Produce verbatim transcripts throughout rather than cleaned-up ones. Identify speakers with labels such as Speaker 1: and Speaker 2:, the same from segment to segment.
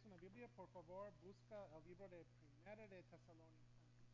Speaker 1: una Biblia, por favor, busca el libro de Primera de Tesalonicenses.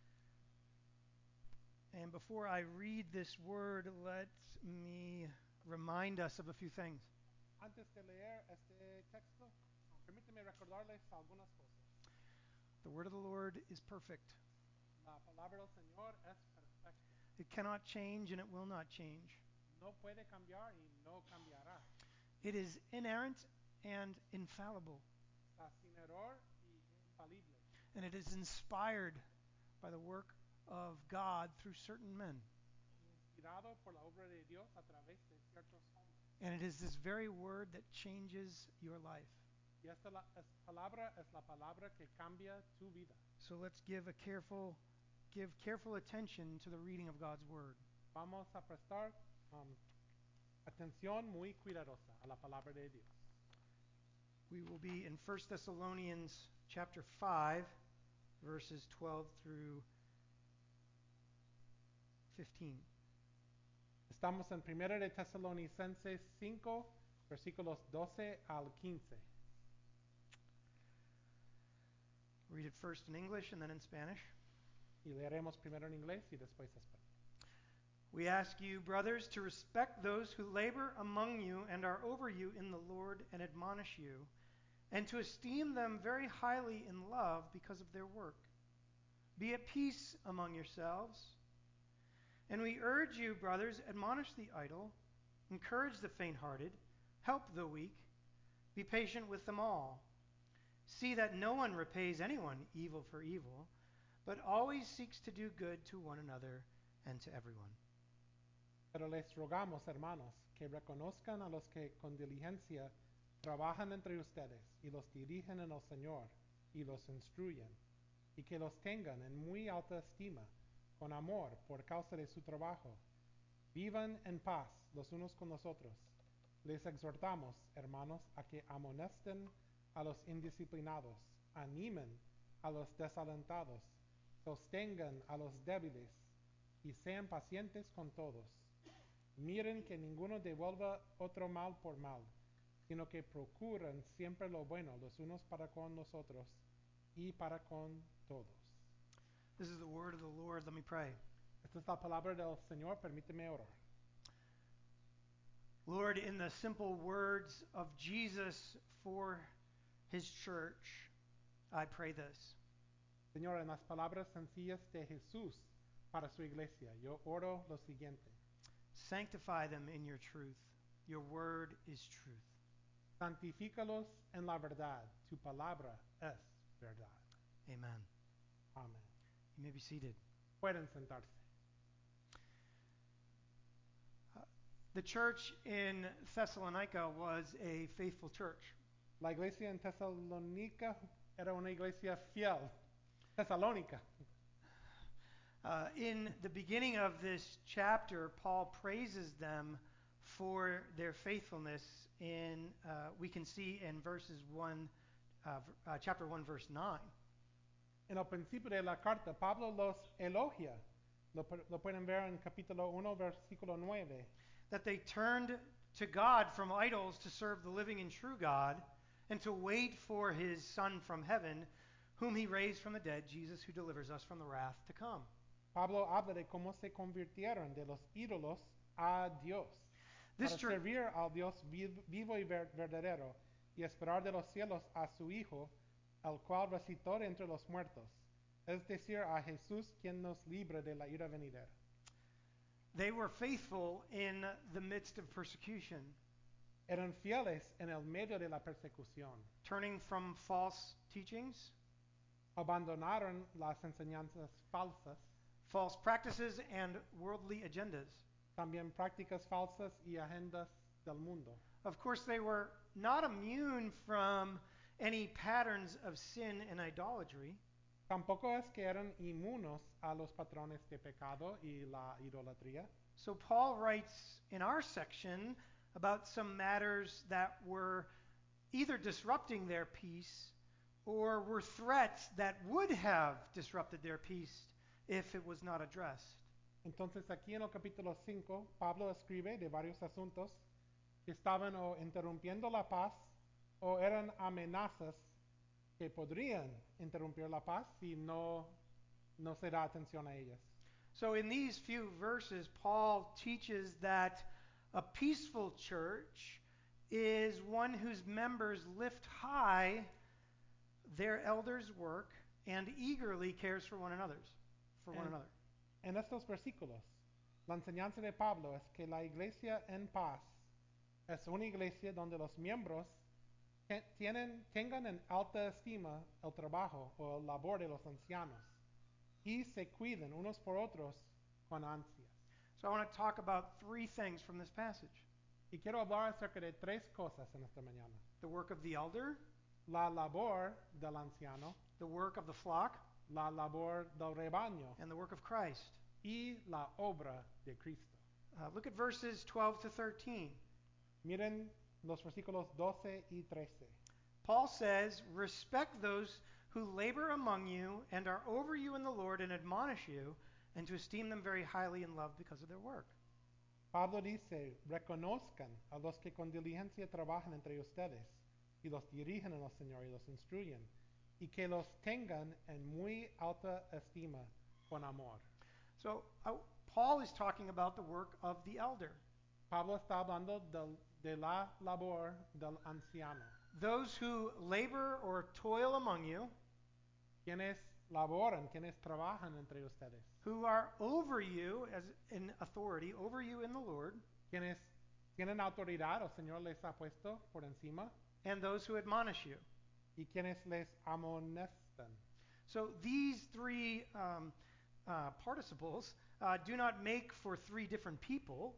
Speaker 2: And before I read this word, let me remind us of a few things.
Speaker 1: Antes de leer este texto, um, permíteme recordarles algunas cosas.
Speaker 2: The word of the Lord is perfect.
Speaker 1: La palabra del Señor es perfecta.
Speaker 2: It cannot change and it will not change.
Speaker 1: No puede cambiar y no cambiará.
Speaker 2: It is inerrant and infallible.
Speaker 1: Está sin error y infalible.
Speaker 2: And it is inspired by the work of God through certain men.
Speaker 1: Inspirado por la obra de Dios a través de ciertos hombres.
Speaker 2: And it is this very word that changes your life.
Speaker 1: Y esta la, es, palabra es la palabra que cambia tu vida.
Speaker 2: So let's give a careful give careful attention to the reading of God's word.
Speaker 1: Vamos a prestar um, atención muy cuidadosa a la palabra de Dios.
Speaker 2: We will be in First Thessalonians chapter five, verses twelve through fifteen.
Speaker 1: Estamos en Primera de Tesalonicenses cinco, versículos doce al quince.
Speaker 2: Read it first in English and then in Spanish.
Speaker 1: Y leeremos primero en inglés y después en español.
Speaker 2: We ask you, brothers, to respect those who labor among you and are over you in the Lord and admonish you, and to esteem them very highly in love because of their work. Be at peace among yourselves. And we urge you, brothers, admonish the idle, encourage the faint-hearted, help the weak, be patient with them all. See that no one repays anyone evil for evil, but always seeks to do good to one another and to everyone.
Speaker 1: Pero les rogamos, hermanos, que reconozcan a los que con diligencia trabajan entre ustedes y los dirigen en el Señor y los instruyen, y que los tengan en muy alta estima, con amor por causa de su trabajo. Vivan en paz los unos con los otros. Les exhortamos, hermanos, a que amonesten a los indisciplinados, animen a los desalentados, sostengan a los débiles y sean pacientes con todos. Miren que ninguno devuelva otro mal por mal, sino que procuren siempre lo bueno los unos para con los otros y para con todos.
Speaker 2: This is the word of the Lord. Let me pray.
Speaker 1: Esta es la palabra del Señor, permíteme orar.
Speaker 2: Lord, in the simple words of Jesus for his church, I pray this.
Speaker 1: Señor, en las palabras sencillas de Jesús para su iglesia, yo oro lo siguiente.
Speaker 2: Sanctify them in your truth. Your word is truth.
Speaker 1: Santifícalos en la verdad. Tu palabra es verdad.
Speaker 2: Amen.
Speaker 1: Amén.
Speaker 2: You may be seated.
Speaker 1: Pueden sentarse.
Speaker 2: Uh, the church in Thessalonica was a faithful church.
Speaker 1: La iglesia en Tesalónica era una iglesia fiel. Tesalónica.
Speaker 2: Uh, in the beginning of this chapter, Paul praises them for their faithfulness. In uh, we can see in verses one, uh, uh, chapter one, verse nine.
Speaker 1: En el principio de la carta, Pablo los elogia. Lo, lo pueden ver en capítulo uno, versículo nueve.
Speaker 2: That they turned to God from idols to serve the living and true God, and to wait for His Son from heaven, whom He raised from the dead, Jesus, who delivers us from the wrath to come.
Speaker 1: Pablo habla de cómo se convirtieron de los ídolos a Dios,
Speaker 2: This
Speaker 1: para
Speaker 2: church,
Speaker 1: servir al Dios vivo y verdadero y esperar de los cielos a su Hijo, el cual resucitó entre los muertos, es decir, a Jesús quien nos libre de la ira venidera.
Speaker 2: they were faithful in the midst of persecution,
Speaker 1: Eran fieles en el medio de la persecución.
Speaker 2: turning from false teachings,
Speaker 1: Abandonaron las enseñanzas falsas,
Speaker 2: false practices, and worldly agendas.
Speaker 1: también prácticas falsas y agendas del mundo.
Speaker 2: Of course, they were not immune from any patterns of sin and idolatry.
Speaker 1: Tampoco es que eran inmunos a los patrones de pecado y la idolatría.
Speaker 2: So Paul writes in our section about some matters that were either disrupting their peace or were threats that would have disrupted their peace if it was not addressed.
Speaker 1: Entonces aquí en el capítulo cinco, Pablo escribe de varios asuntos que estaban o interrumpiendo la paz o eran amenazas que podrían interrumpir la paz si no, no se da atención a ellas.
Speaker 2: So, in these few verses, Paul teaches that a peaceful church is one whose members lift high their elders' work and eagerly cares for one another's, for one
Speaker 1: En,
Speaker 2: another.
Speaker 1: en estos versículos, la enseñanza de Pablo es que la iglesia en paz es una iglesia donde los miembros te- tienen, tengan en alta estima el trabajo o el labor de los ancianos y se cuiden unos por otros con ansias.
Speaker 2: So, I want to talk about three things from this passage:
Speaker 1: Y quiero hablar acerca de tres cosas en esta mañana.
Speaker 2: the work of the elder,
Speaker 1: La labor del anciano,
Speaker 2: the work of the flock,
Speaker 1: la labor del rebaño
Speaker 2: and the work of Christ.
Speaker 1: y la obra de Cristo.
Speaker 2: Uh, look at verses twelve to thirteen.
Speaker 1: Miren los versículos doce y trece.
Speaker 2: Paul says, "Respect those who labor among you and are over you in the Lord and admonish you, and to esteem them very highly in love because of their work."
Speaker 1: Pablo dice, reconozcan a los que con diligencia trabajan entre ustedes y los dirigen en el Señor y los instruyen, y que los tengan en muy alta estima con amor.
Speaker 2: So, uh, Paul is talking about the work of the elder,
Speaker 1: Pablo está hablando del- de la labor del anciano,
Speaker 2: those who labor or toil among you,
Speaker 1: quienes laboran, quienes trabajan entre ustedes,
Speaker 2: who are over you as in authority, over you in the Lord,
Speaker 1: quienes tienen autoridad, el Señor les ha puesto por encima,
Speaker 2: and those who admonish you.
Speaker 1: y quienes les amonestan.
Speaker 2: So these three um, uh, participles uh, do not make for three different people.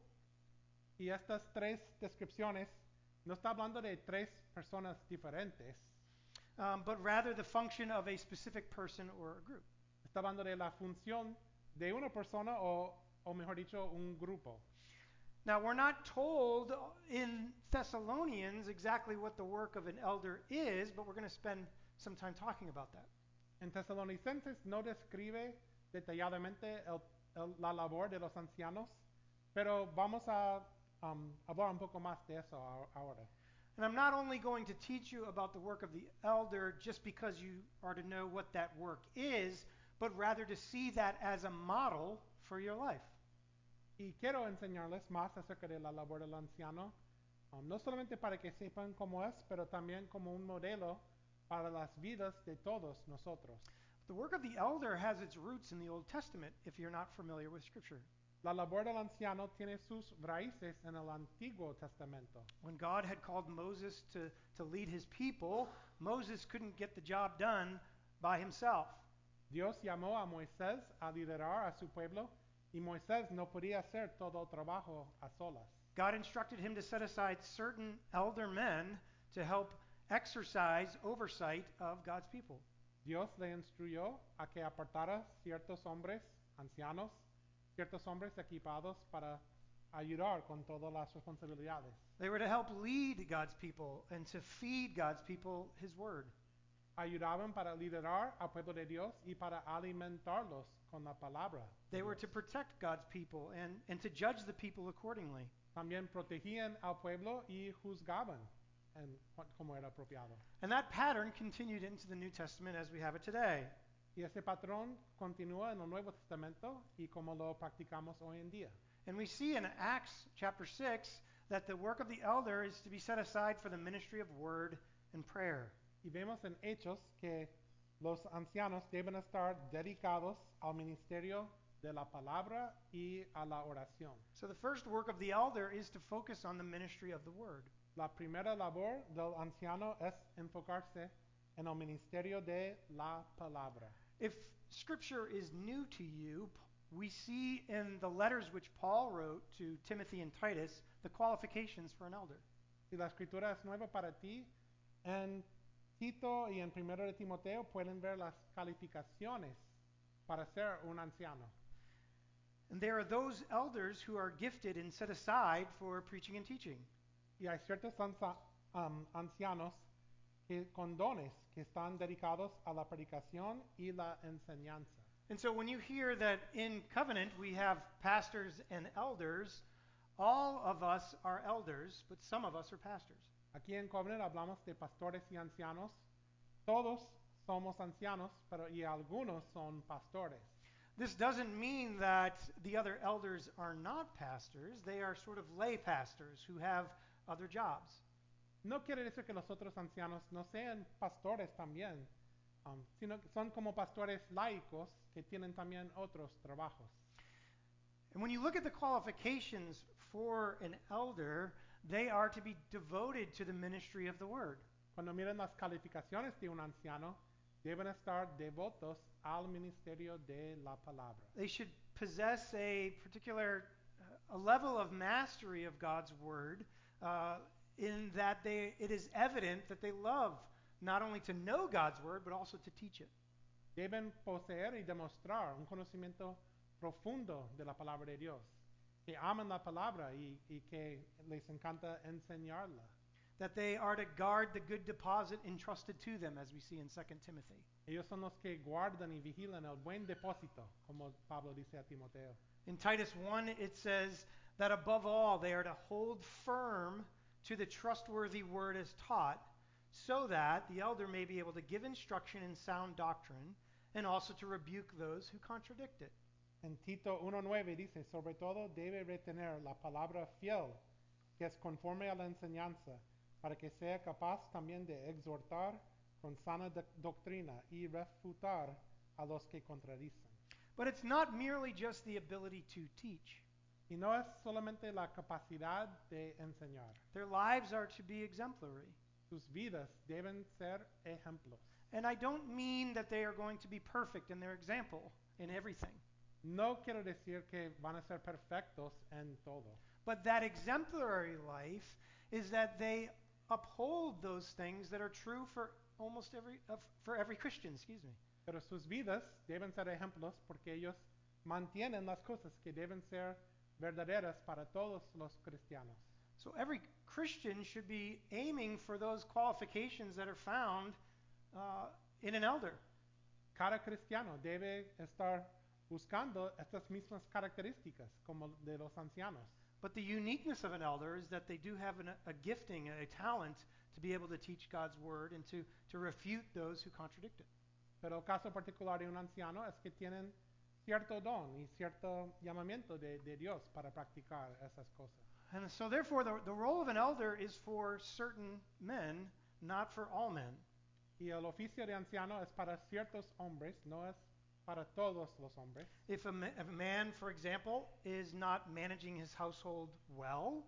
Speaker 1: Y estas tres descripciones no está hablando de tres personas diferentes,
Speaker 2: Um, but rather the function of a specific person or a group.
Speaker 1: está hablando de la función de una persona o, o mejor dicho, un grupo.
Speaker 2: Now, we're not told in Thessalonians exactly what the work of an elder is, but we're going to spend some time talking about that.
Speaker 1: En Tesalonicenses no describe detalladamente el- el- la labor de los ancianos, pero vamos a um, hablar un poco más de eso a- ahora.
Speaker 2: And I'm not only going to teach you about the work of the elder just because you are to know what that work is, but rather to see that as a model for your life.
Speaker 1: Y quiero enseñarles más acerca de la labor del anciano, um, no solamente para que sepan cómo es, pero también como un modelo para las vidas de todos nosotros.
Speaker 2: The work of the elder has its roots in the Old Testament if you're not familiar with Scripture.
Speaker 1: La labor del anciano tiene sus raíces en el Antiguo Testamento.
Speaker 2: When God had called Moses to, to lead his people, Moses couldn't get the job done by himself.
Speaker 1: Dios llamó a Moisés a liderar a su pueblo y Moisés no podía hacer todo el trabajo a solas.
Speaker 2: God instructed him to set aside certain elder men to help exercise oversight of God's people.
Speaker 1: Dios le instruyó a que apartara ciertos hombres ancianos, ciertos hombres equipados para ayudar con todas las responsabilidades.
Speaker 2: They were to help lead God's people and to feed God's people his word.
Speaker 1: Ayudaban para liderar al pueblo de Dios y para alimentarlos con la palabra. de
Speaker 2: They were
Speaker 1: Dios.
Speaker 2: to protect God's people and, and to judge the people accordingly.
Speaker 1: También protegían al pueblo y juzgaban en, como era apropiado.
Speaker 2: And that pattern continued into the New Testament as we have it today.
Speaker 1: Y ese patrón continúa en el Nuevo Testamento y como lo practicamos hoy en día.
Speaker 2: And we see in Acts chapter six that the work of the elder is to be set aside for the ministry of word and prayer.
Speaker 1: Y vemos en Hechos que los ancianos deben estar dedicados al ministerio de la palabra y a la oración.
Speaker 2: So the first work of the elder is to focus on the ministry of the word.
Speaker 1: La primera labor del anciano es enfocarse en el ministerio de la palabra.
Speaker 2: If scripture is new to you, we see in the letters which Paul wrote to Timothy and Titus the qualifications for an elder.
Speaker 1: Si la escritura es nueva para ti, en Tito y en Primero de Timoteo pueden ver las calificaciones para ser un anciano.
Speaker 2: And there are those elders who are gifted and set aside for preaching and teaching.
Speaker 1: Y hay ciertos anza- um, ancianos que, con dones que están dedicados a la predicación y la enseñanza.
Speaker 2: And so when you hear that in Covenant we have pastors and elders, all of us are elders, but some of us are pastors.
Speaker 1: Aquí en Covenant hablamos de pastores y ancianos, Todos somos ancianos, pero y algunos son pastores.
Speaker 2: This doesn't mean that the other elders are not pastors. They are sort of lay pastors who have other jobs.
Speaker 1: No quiere decir que los otros ancianos no sean pastores también, um, sino que son como pastores laicos que tienen también otros trabajos.
Speaker 2: And when you look at the qualifications for an elder, they are to be devoted to the ministry of the word.
Speaker 1: Cuando miren las calificaciones de un anciano, deben estar devotos al ministerio de la palabra.
Speaker 2: They should possess a particular uh, a level of mastery of God's word, uh, in that they it is evident that they love not only to know God's word but also to teach it.
Speaker 1: Deben poseer y demostrar un conocimiento profundo de la palabra de Dios, que aman la palabra y, y que les encanta enseñarla.
Speaker 2: That they are to guard the good deposit entrusted to them, as we see in Second Timothy.
Speaker 1: Ellos son los que guardan y vigilan el buen depósito, como Pablo dice a Timoteo.
Speaker 2: In Titus one, it says that above all they are to hold firm to the trustworthy word as taught, so that the elder may be able to give instruction in sound doctrine and also to rebuke those who contradict it.
Speaker 1: En Tito uno nueve dice, sobre todo debe retener la palabra fiel, que es conforme a la enseñanza, para que sea capaz también de exhortar con sana do- doctrina y refutar a los que contradicen.
Speaker 2: But it's not merely just the ability to teach.
Speaker 1: Y no es solamente la capacidad de enseñar.
Speaker 2: Their lives are to be exemplary.
Speaker 1: Sus vidas deben ser ejemplos.
Speaker 2: And I don't mean that they are going to be perfect in their example in everything.
Speaker 1: No quiero decir que van a ser perfectos en todo.
Speaker 2: But that exemplary life is that they uphold those things that are true for almost every uh, for every Christian, excuse me.
Speaker 1: Pero sus vidas deben ser ejemplos porque ellos mantienen las cosas que deben ser verdaderas para todos los cristianos.
Speaker 2: So every Christian should be aiming for those qualifications that are found uh, in an elder.
Speaker 1: Cada cristiano debe estar buscando estas mismas características como de los ancianos.
Speaker 2: But the uniqueness of an elder is that they do have an, a gifting, a talent to be able to teach God's word and to, to refute those who contradict it.
Speaker 1: Pero el caso particular de un anciano es que tienen cierto don y cierto llamamiento de, de Dios para practicar esas cosas.
Speaker 2: And so therefore the, the role of an elder is for certain men, not for all men.
Speaker 1: Y el oficio de anciano es para ciertos hombres, no es para todos los hombres.
Speaker 2: If a, ma- if a man, for example, is not managing his household well,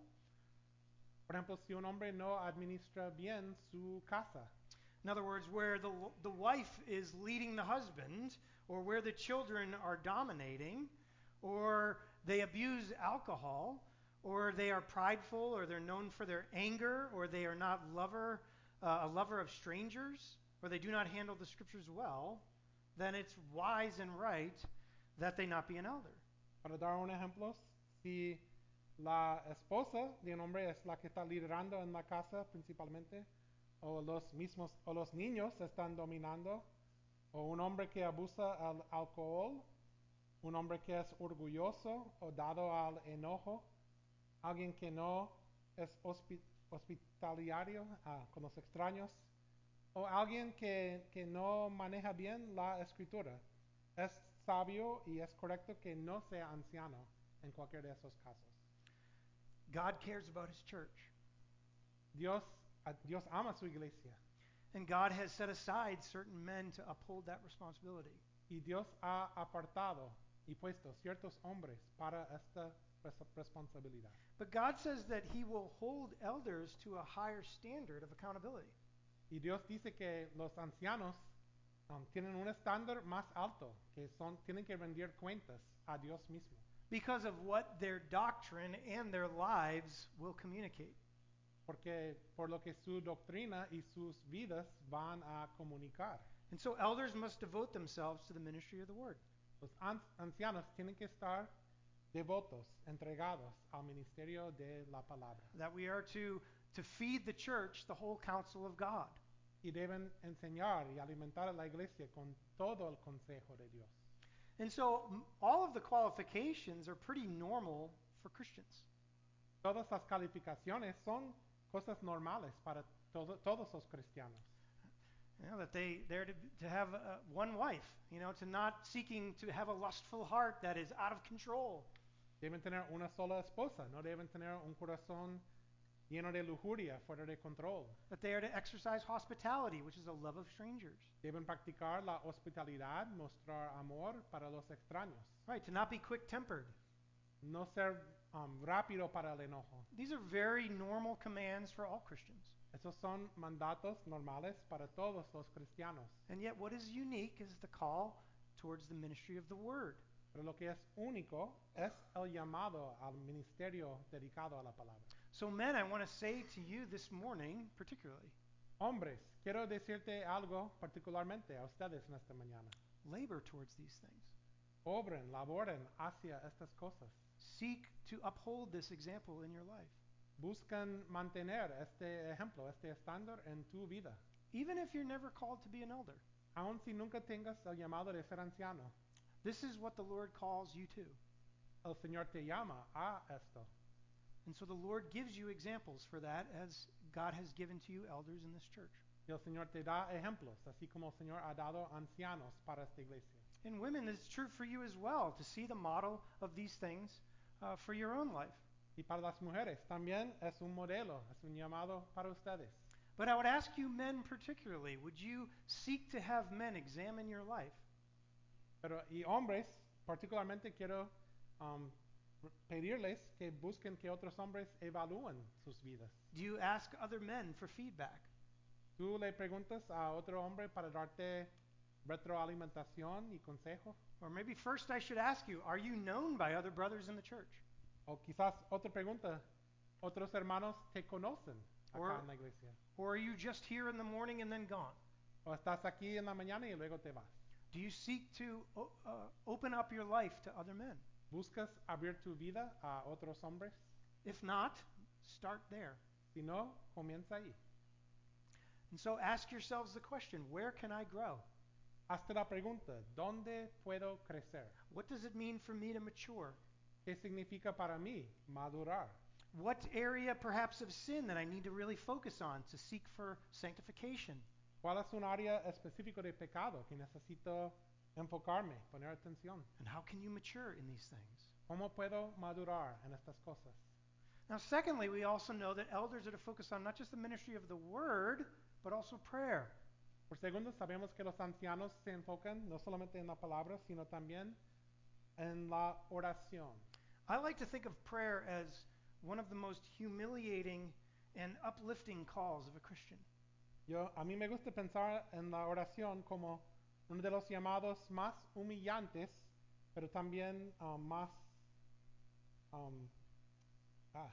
Speaker 1: Por ejemplo, si un hombre no administra bien su casa,
Speaker 2: in other words, where the, the wife is leading the husband, or where the children are dominating, or they abuse alcohol, or they are prideful, or they're known for their anger, or they are not lover, uh, a lover of strangers, or they do not handle the scriptures well, then it's wise and right that they not be an elder.
Speaker 1: para dar un ejemplo, si la esposa de un hombre es la que está liderando en la casa principalmente, o los mismos, o los niños están dominando, o un hombre que abusa al alcohol, un hombre que es orgulloso o dado al enojo, alguien que no es hospi- hospitalario ah, con los extraños, o alguien que, que no maneja bien la escritura. Es sabio y es correcto que no sea anciano en cualquier de esos casos.
Speaker 2: God cares about his church.
Speaker 1: Dios, a- Dios ama su iglesia
Speaker 2: And God has set aside certain men to uphold that responsibility.
Speaker 1: y Dios ha apartado y puesto ciertos hombres para esta res- responsabilidad.
Speaker 2: But God says that he will hold elders to a higher standard of accountability.
Speaker 1: Y Dios dice que los ancianos um, tienen un estándar más alto, que son, tienen que rendir cuentas a Dios mismo,
Speaker 2: Because of what their doctrine and their lives will communicate.
Speaker 1: porque por lo que su doctrina y sus vidas van a comunicar.
Speaker 2: And so elders must devote themselves to the ministry of the word.
Speaker 1: Los an- ancianos tienen que estar devotos, entregados al ministerio de la palabra.
Speaker 2: That we are to, to feed the church the whole counsel of God.
Speaker 1: Y deben enseñar y alimentar a la iglesia con todo el consejo de Dios.
Speaker 2: And so m- all of the qualifications are pretty normal for Christians.
Speaker 1: Todas las calificaciones son cosas normales para todo- todos los cristianos.
Speaker 2: You know, that they they're to, to have uh, one wife, you know, to not seeking to have a lustful heart that is out of control.
Speaker 1: Deben tener una sola esposa, no deben tener un corazón lleno de lujuria, fuera de control.
Speaker 2: That they are to exercise hospitality, which is a love of strangers.
Speaker 1: Deben practicar la hospitalidad, mostrar amor para los extraños.
Speaker 2: Right, to not be quick-tempered.
Speaker 1: No ser um, rápido para el enojo.
Speaker 2: These are very normal commands for all Christians.
Speaker 1: Esos son mandatos normales para todos los cristianos.
Speaker 2: And yet what is unique is the call towards the ministry of the word.
Speaker 1: Pero lo que es único es el llamado al ministerio dedicado a la palabra.
Speaker 2: So men, I want to say to you this morning, particularly,
Speaker 1: Hombres, quiero decirte algo particularmente a ustedes en esta mañana.
Speaker 2: labor towards these things.
Speaker 1: Obren, laboren hacia estas cosas.
Speaker 2: Seek to uphold this example in your life.
Speaker 1: Buscan mantener este ejemplo, este estándar en tu vida.
Speaker 2: Even if you're never called to be an elder,
Speaker 1: Aun si nunca tengas el llamado de ser anciano,
Speaker 2: this is what the Lord calls you to.
Speaker 1: el Señor te llama a esto.
Speaker 2: And so the Lord gives you examples for that as God has given to you elders in this church.
Speaker 1: Y el Señor te da ejemplos, así como el Señor ha dado ancianos para esta iglesia.
Speaker 2: And women, it's true for you as well to see the model of these things uh, for your own life.
Speaker 1: Y para las mujeres también es un modelo, es un llamado para ustedes.
Speaker 2: But I would ask you men particularly, would you seek to have men examine your life?
Speaker 1: Pero y hombres, particularmente quiero um, pedirles que busquen que otros hombres evalúen sus vidas.
Speaker 2: Do you ask other men for feedback?
Speaker 1: Tú le preguntas a otro hombre para darte retroalimentación y consejo.
Speaker 2: Or maybe first I should ask you, are you known by other brothers in the church?
Speaker 1: O quizás otra pregunta, otros hermanos te conocen acá
Speaker 2: Or-
Speaker 1: en la iglesia.
Speaker 2: Or are you just here in the morning and then gone?
Speaker 1: O estás aquí en la mañana y luego te vas.
Speaker 2: Do you seek to o- uh, open up your life to other men?
Speaker 1: ¿Buscas abrir tu vida a otros hombres?
Speaker 2: If not, start there.
Speaker 1: Si no, comienza ahí.
Speaker 2: And so ask yourselves the question, where can I grow?
Speaker 1: Hazte la pregunta, ¿dónde puedo crecer?
Speaker 2: What does it mean for me to mature?
Speaker 1: ¿Qué significa para mí madurar?
Speaker 2: What area perhaps of sin that I need to really focus on to seek for sanctification?
Speaker 1: ¿Cuál es un área específico de pecado que necesito enfocarme, poner atención?
Speaker 2: And how can you mature in these things?
Speaker 1: ¿Cómo puedo madurar en estas cosas?
Speaker 2: Now, secondly, we also know that elders are to focus on not just the ministry of the word, but also prayer.
Speaker 1: Por segundo, sabemos que los ancianos se enfocan no solamente en la palabra, sino también en la oración.
Speaker 2: I like to think of prayer as one of the most humiliating and uplifting calls of a Christian.
Speaker 1: Yo, a mí me gusta pensar en la oración como uno de los llamados más humillantes, pero también um, más um, ah,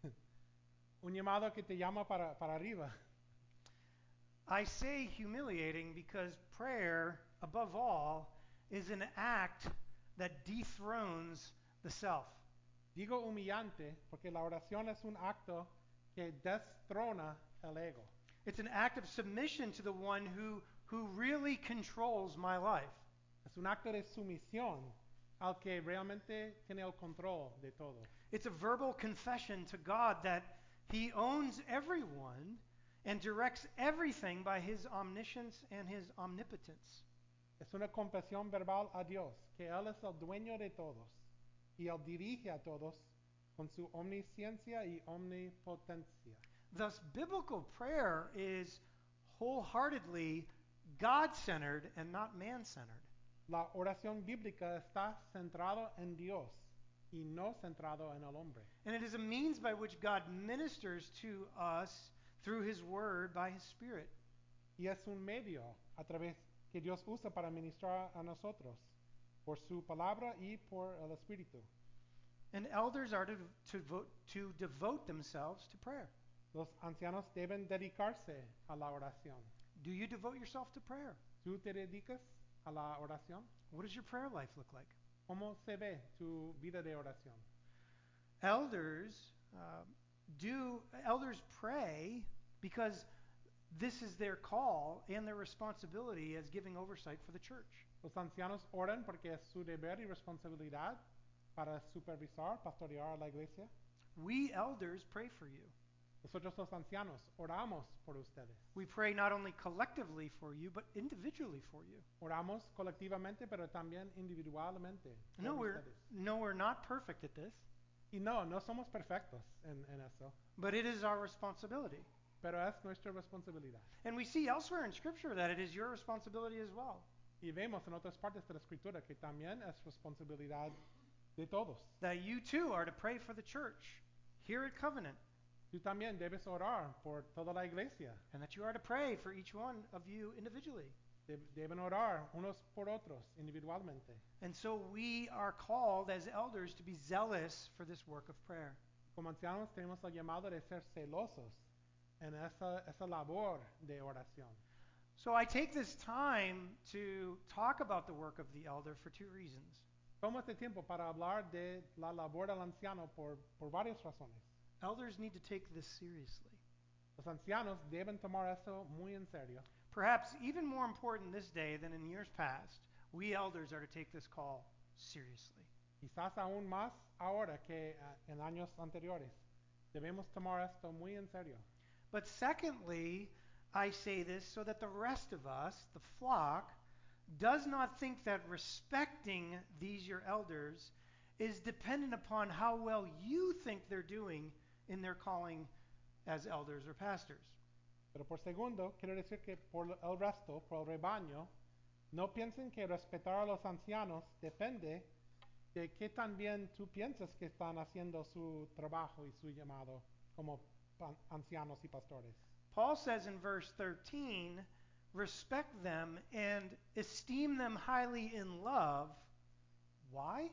Speaker 1: un llamado que te llama para, para arriba.
Speaker 2: I say humiliating because prayer, above all, is an act that dethrones the self.
Speaker 1: Digo humillante porque la oración es un acto que destrona el ego.
Speaker 2: It's an act of submission to the one who, who really controls my life.
Speaker 1: Es un acto de sumisión al que realmente tiene el control de todo.
Speaker 2: It's a verbal confession to God that He owns everyone and directs everything by His omniscience and His omnipotence.
Speaker 1: Es una confesión verbal a Dios, que Él es el dueño de todos y Él dirige a todos con su omnisciencia y omnipotencia.
Speaker 2: Thus, biblical prayer is wholeheartedly God-centered and not man-centered.
Speaker 1: La oración bíblica está centrado en Dios y no centrado en el hombre.
Speaker 2: And it is a means by which God ministers to us through His Word by His Spirit.
Speaker 1: Y es un medio a través que Dios usa para ministrar a nosotros por su palabra y por el Espíritu.
Speaker 2: And elders are to, to, vote, to devote themselves to prayer.
Speaker 1: Los ancianos deben dedicarse a la oración.
Speaker 2: Do you devote yourself to prayer?
Speaker 1: ¿Tú te dedicas a la oración?
Speaker 2: What does your prayer life look like?
Speaker 1: ¿Cómo se ve tu vida de oración?
Speaker 2: Elders uh, do elders pray because this is their call and their responsibility as giving oversight for the church.
Speaker 1: Los ancianos oran porque es su deber y responsabilidad para supervisar, pastorear a la iglesia.
Speaker 2: We elders pray for you.
Speaker 1: Nosotros los ancianos oramos por ustedes.
Speaker 2: We pray not only collectively for you, but individually for you.
Speaker 1: Oramos colectivamente, pero también individualmente por
Speaker 2: No, we're,
Speaker 1: ustedes.
Speaker 2: no, we're not perfect at this,
Speaker 1: Y no, no somos perfectos en, en eso,
Speaker 2: but it is our responsibility.
Speaker 1: pero es nuestra responsabilidad.
Speaker 2: And we see elsewhere in Scripture that it is your responsibility as well.
Speaker 1: Y vemos en otras partes de la escritura que también es responsabilidad de todos.
Speaker 2: That you too are to pray for the church here at Covenant,
Speaker 1: Tú también debes orar por toda la iglesia.
Speaker 2: and that you are to pray for each one of you individually.
Speaker 1: De- deben orar unos por otros individualmente.
Speaker 2: And so we are called as elders to be zealous for this work of prayer.
Speaker 1: Como ancianos tenemos el llamado de ser celosos en esa, esa labor de oración.
Speaker 2: So I take this time to talk about the work of the elder for two reasons.
Speaker 1: Tomo este tiempo para hablar de la labor del anciano por, por varias razones.
Speaker 2: Elders need to take this seriously.
Speaker 1: Los ancianos deben tomar eso muy en serio.
Speaker 2: Perhaps even more important this day than in years past, we elders are to take this call seriously.
Speaker 1: Quizás aún más ahora que uh, en años anteriores. Debemos tomar esto muy en serio.
Speaker 2: But secondly, I say this so that the rest of us, the flock, does not think that respecting these your elders is dependent upon how well you think they're doing in their calling as elders or pastors.
Speaker 1: Pero por segundo, quiero decir que por el resto, por el rebaño, no piensen que respetar a los ancianos depende de qué tan bien tú piensas que están haciendo su trabajo y su llamado como pan- ancianos y pastores.
Speaker 2: Paul says in verse thirteen, respect them and esteem them highly in love. Why?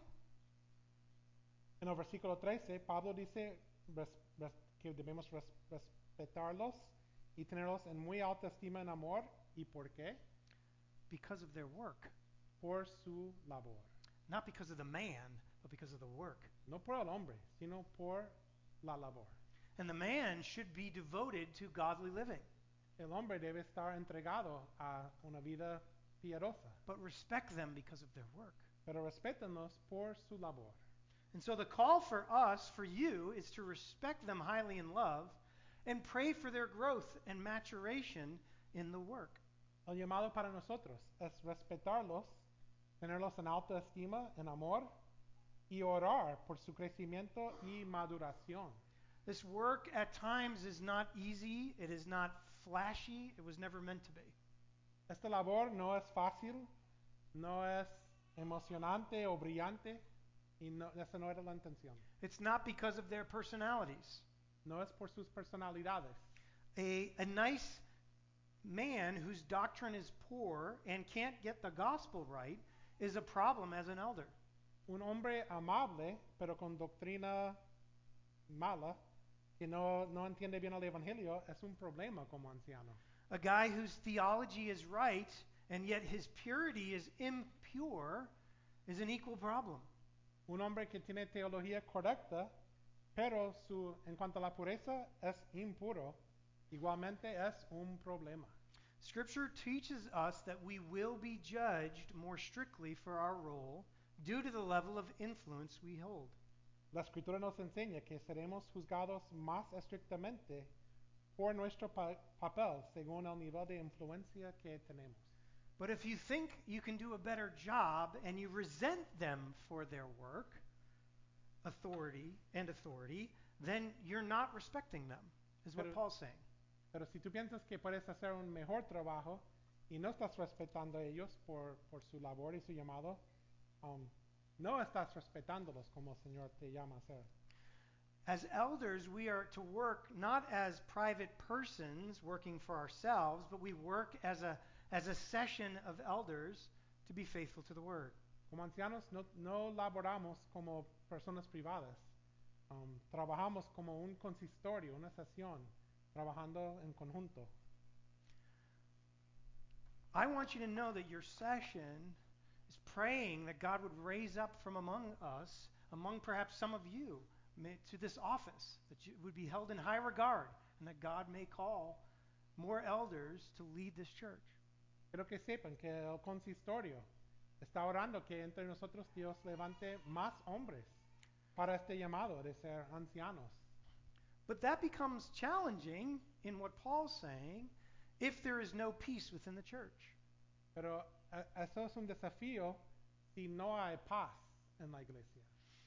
Speaker 1: En el versículo trece, Pablo dice res- res- que debemos res- respetarlos y tenerlos en muy alta estima en amor. ¿Y por qué?
Speaker 2: Because of their work.
Speaker 1: Por su labor.
Speaker 2: Not because of the man, but because of the work.
Speaker 1: No por el hombre, sino por la labor.
Speaker 2: And the man should be devoted to godly living.
Speaker 1: El hombre debe estar entregado a una vida piadosa,
Speaker 2: But respect them because of their work.
Speaker 1: pero respétenlos por su labor.
Speaker 2: And so the call for us, for you, is to respect them highly in love and pray for their growth and maturation in the work.
Speaker 1: El llamado para nosotros es respetarlos, tenerlos en alta estima, en amor, y orar por su crecimiento y maduración.
Speaker 2: This work at times is not easy, it is not flashy, it was never meant to be.
Speaker 1: Esta labor no es fácil, no es emocionante o brillante, y no, esa no era la intención.
Speaker 2: It's not because of their personalities.
Speaker 1: No es por sus personalidades.
Speaker 2: A, a nice man whose doctrine is poor and can't get the gospel right is a problem as an elder.
Speaker 1: Un hombre amable, pero con doctrina mala, que no, no entiende bien el evangelio, es un problema como anciano.
Speaker 2: A guy whose theology is right and yet his purity is impure is an equal problem.
Speaker 1: Un hombre que tiene teología correcta, pero su, en cuanto a la pureza es impuro, igualmente es un problema.
Speaker 2: Scripture teaches us that we will be judged more strictly for our role due to the level of influence we hold.
Speaker 1: La escritura nos enseña que seremos juzgados más estrictamente por nuestro pa- papel según el nivel de influencia que tenemos.
Speaker 2: But if you think you can do a better job and you resent them for their work, authority and authority, then you're not respecting them, is what
Speaker 1: Pero-
Speaker 2: Paul's saying.
Speaker 1: Pero si tú piensas que puedes hacer un mejor trabajo y no estás respetando a ellos por, por su labor y su llamado, um, no estás respetándolos como el Señor te llama a hacer.
Speaker 2: As elders, we are to work not as private persons working for ourselves, but we work as a, as a session of elders to be faithful to the word.
Speaker 1: Como ancianos no, no laboramos como personas privadas, um, trabajamos como un consistorio, una sesión, trabajando en conjunto.
Speaker 2: I want you to know that your session is praying that God would raise up from among us, among perhaps some of you, may, to this office, that you would be held in high regard, and that God may call more elders to lead this church.
Speaker 1: Quiero que sepan que el consistorio está orando que entre nosotros Dios levante más hombres para este llamado de ser ancianos.
Speaker 2: But that becomes challenging in what Paul's saying if there is no peace within the church.
Speaker 1: Pero eh, eso es un desafío si no hay paz en la iglesia.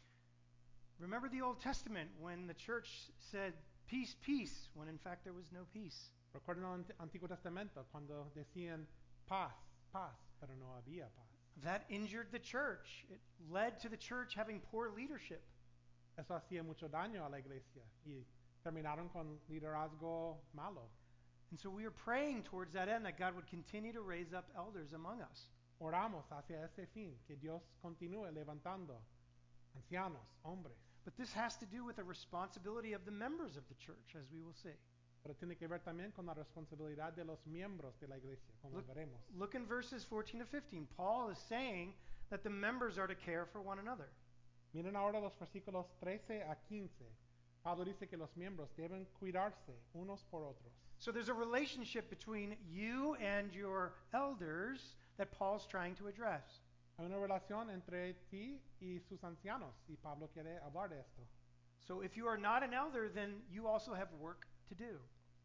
Speaker 2: Remember the Old Testament when the church said, peace, peace, when in fact there was no peace.
Speaker 1: Recuerden el Ant- Antiguo Testamento cuando decían paz, paz, pero no había paz.
Speaker 2: That injured the church. It led to the church having poor leadership.
Speaker 1: Eso hacía mucho daño a la iglesia y terminaron con liderazgo malo.
Speaker 2: And so we are praying towards that end that God would continue to raise up elders among us.
Speaker 1: Oramos hacia ese fin, que Dios continúe levantando ancianos, hombres.
Speaker 2: But this has to do with the responsibility of the members of the church, as we will see.
Speaker 1: Pero tiene que ver también con la responsabilidad de los miembros de la iglesia, como
Speaker 2: Look,
Speaker 1: veremos.
Speaker 2: look in verses fourteen to fifteen. Paul is saying that the members are to care for one another.
Speaker 1: Miren ahora los versículos trece a quince. Pablo dice que los miembros deben cuidarse unos por otros.
Speaker 2: So there's a relationship between you and your elders that Paul's trying to address.
Speaker 1: Hay una relación entre ti y sus ancianos, y Pablo quiere hablar de esto.
Speaker 2: So if you are not an elder, then you also have work to do.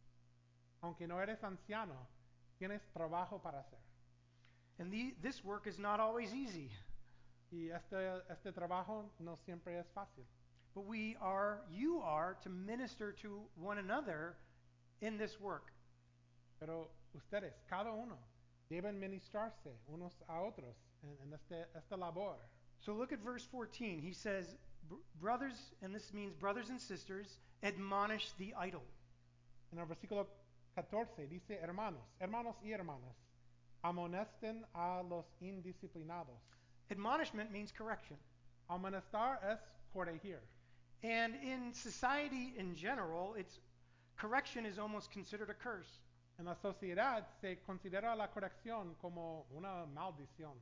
Speaker 1: Aunque no eres anciano, tienes trabajo para hacer.
Speaker 2: And the, this work is not always easy.
Speaker 1: Y este, este trabajo no siempre es fácil.
Speaker 2: But we are, you are to minister to one another in this work.
Speaker 1: Pero ustedes, cada uno, deben ministrarse unos a otros en, en este, esta labor.
Speaker 2: So look at verse fourteen. He says, brothers, and this means brothers and sisters, admonish the idle.
Speaker 1: En el versículo catorce dice, hermanos, hermanos y hermanas, amonesten a los indisciplinados.
Speaker 2: Admonishment means correction.
Speaker 1: Amonestar es corregir.
Speaker 2: And in society in general, it's correction is almost considered a curse.
Speaker 1: En la sociedad se considera la corrección como una maldición.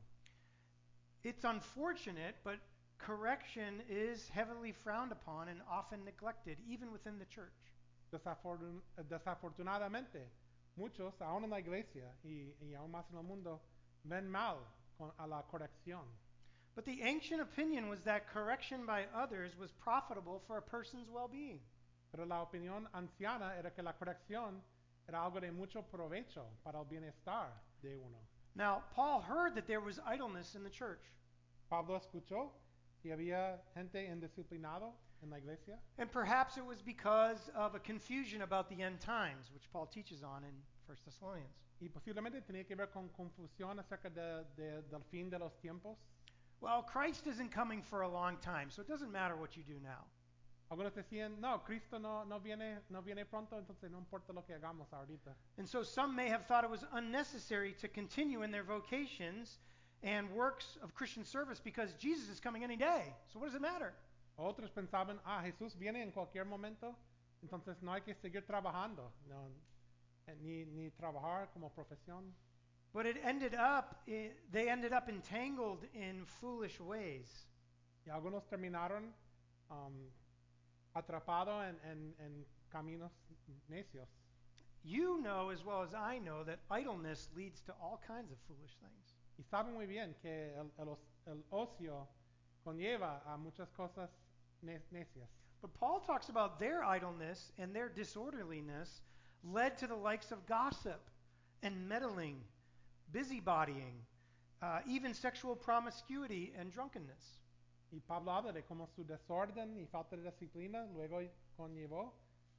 Speaker 2: It's unfortunate, but correction is heavily frowned upon and often neglected, even within the church.
Speaker 1: Desafortun- desafortunadamente, muchos, aún en la iglesia y, y aún más en el mundo, ven mal con, a la corrección.
Speaker 2: But the ancient opinion was that correction by others was profitable for a person's well-being.
Speaker 1: Pero la opinión anciana era que la corrección era algo de mucho provecho para el bienestar de uno.
Speaker 2: Now, Paul heard that there was idleness in the church.
Speaker 1: Pablo escuchó que había gente indisciplinado en la iglesia.
Speaker 2: And perhaps it was because of a confusion about the end times, which Paul teaches on in First Thessalonians.
Speaker 1: Y posiblemente tenía que ver con confusión acerca de, de, del fin de los tiempos.
Speaker 2: Well, Christ isn't coming for a long time, so it doesn't matter what you do now.
Speaker 1: Algunos decían, no, Cristo no, no, viene, no viene pronto, entonces no importa lo que hagamos ahorita.
Speaker 2: And so some may have thought it was unnecessary to continue in their vocations and works of Christian service because Jesus is coming any day. So what does it matter?
Speaker 1: Otros pensaban, ah, Jesús viene en cualquier momento, entonces no hay que seguir trabajando, no, eh, ni, ni trabajar como profesión.
Speaker 2: But it ended up, i- they ended up entangled in foolish ways.
Speaker 1: Y algunos terminaron um, atrapados en, en, en caminos necios.
Speaker 2: You know as well as I know that idleness leads to all kinds of foolish things.
Speaker 1: Y saben muy bien que el, el, os- el ocio conlleva a muchas cosas ne- necias.
Speaker 2: But Paul talks about their idleness and their disorderliness led to the likes of gossip and meddling, busybodying, uh, even sexual promiscuity and drunkenness.
Speaker 1: Y Pablo habla de cómo su desorden y falta de disciplina luego conllevó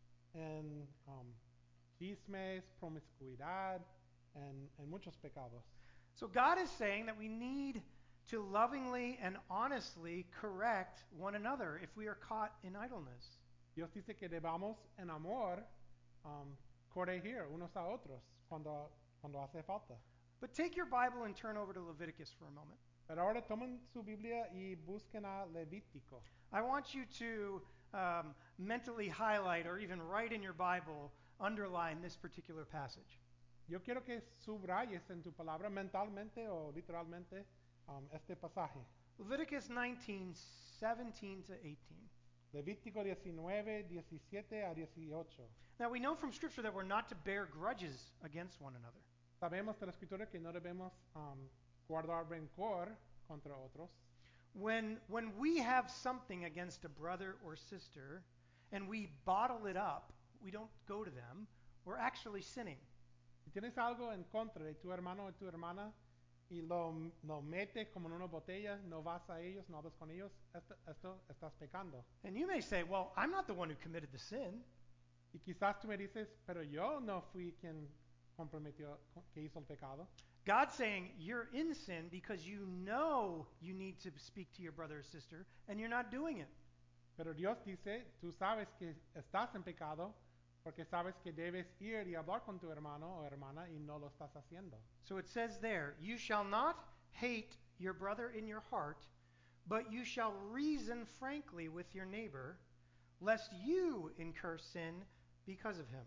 Speaker 1: en um, chismes, promiscuidad, en, en muchos pecados.
Speaker 2: So God is saying that we need to lovingly and honestly correct one another if we are caught in idleness.
Speaker 1: Dios dice que debamos en amor um, corregir unos a otros cuando, cuando hace falta.
Speaker 2: But take your Bible and turn over to Leviticus for a moment.
Speaker 1: Pero ahora tomen su Biblia y busquen a Levítico.
Speaker 2: I want you to um, mentally highlight or even write in your Bible, underline this particular passage.
Speaker 1: Yo quiero que subrayes en tu palabra mentalmente o literalmente um, este pasaje.
Speaker 2: Leviticus nineteen, seventeen to eighteen.
Speaker 1: Levítico diecinueve, diecisiete a dieciocho.
Speaker 2: Now we know from Scripture that we're not to bear grudges against one another.
Speaker 1: Sabemos de la Escritura que no debemos um, guardar rencor contra otros.
Speaker 2: When, when we have something against a brother or sister, and we bottle it up, we don't go to them, we're actually sinning.
Speaker 1: Si tienes algo en contra de tu hermano o tu hermana y lo, lo metes como en una botella, no vas a ellos, no hablas con ellos, esto, esto estás pecando.
Speaker 2: And you may say, well, I'm not the one who committed the sin.
Speaker 1: Y quizás tú me dices, pero yo no fui quien comprometió, que hizo el pecado.
Speaker 2: God's saying you're in sin because you know you need to speak to your brother or sister and you're not doing it.
Speaker 1: Pero Dios dice, tú sabes que estás en pecado porque sabes que debes ir y hablar con tu hermano o hermana y no lo estás haciendo.
Speaker 2: So it says there, you shall not hate your brother in your heart, but you shall reason frankly with your neighbor, lest you incur sin because of him.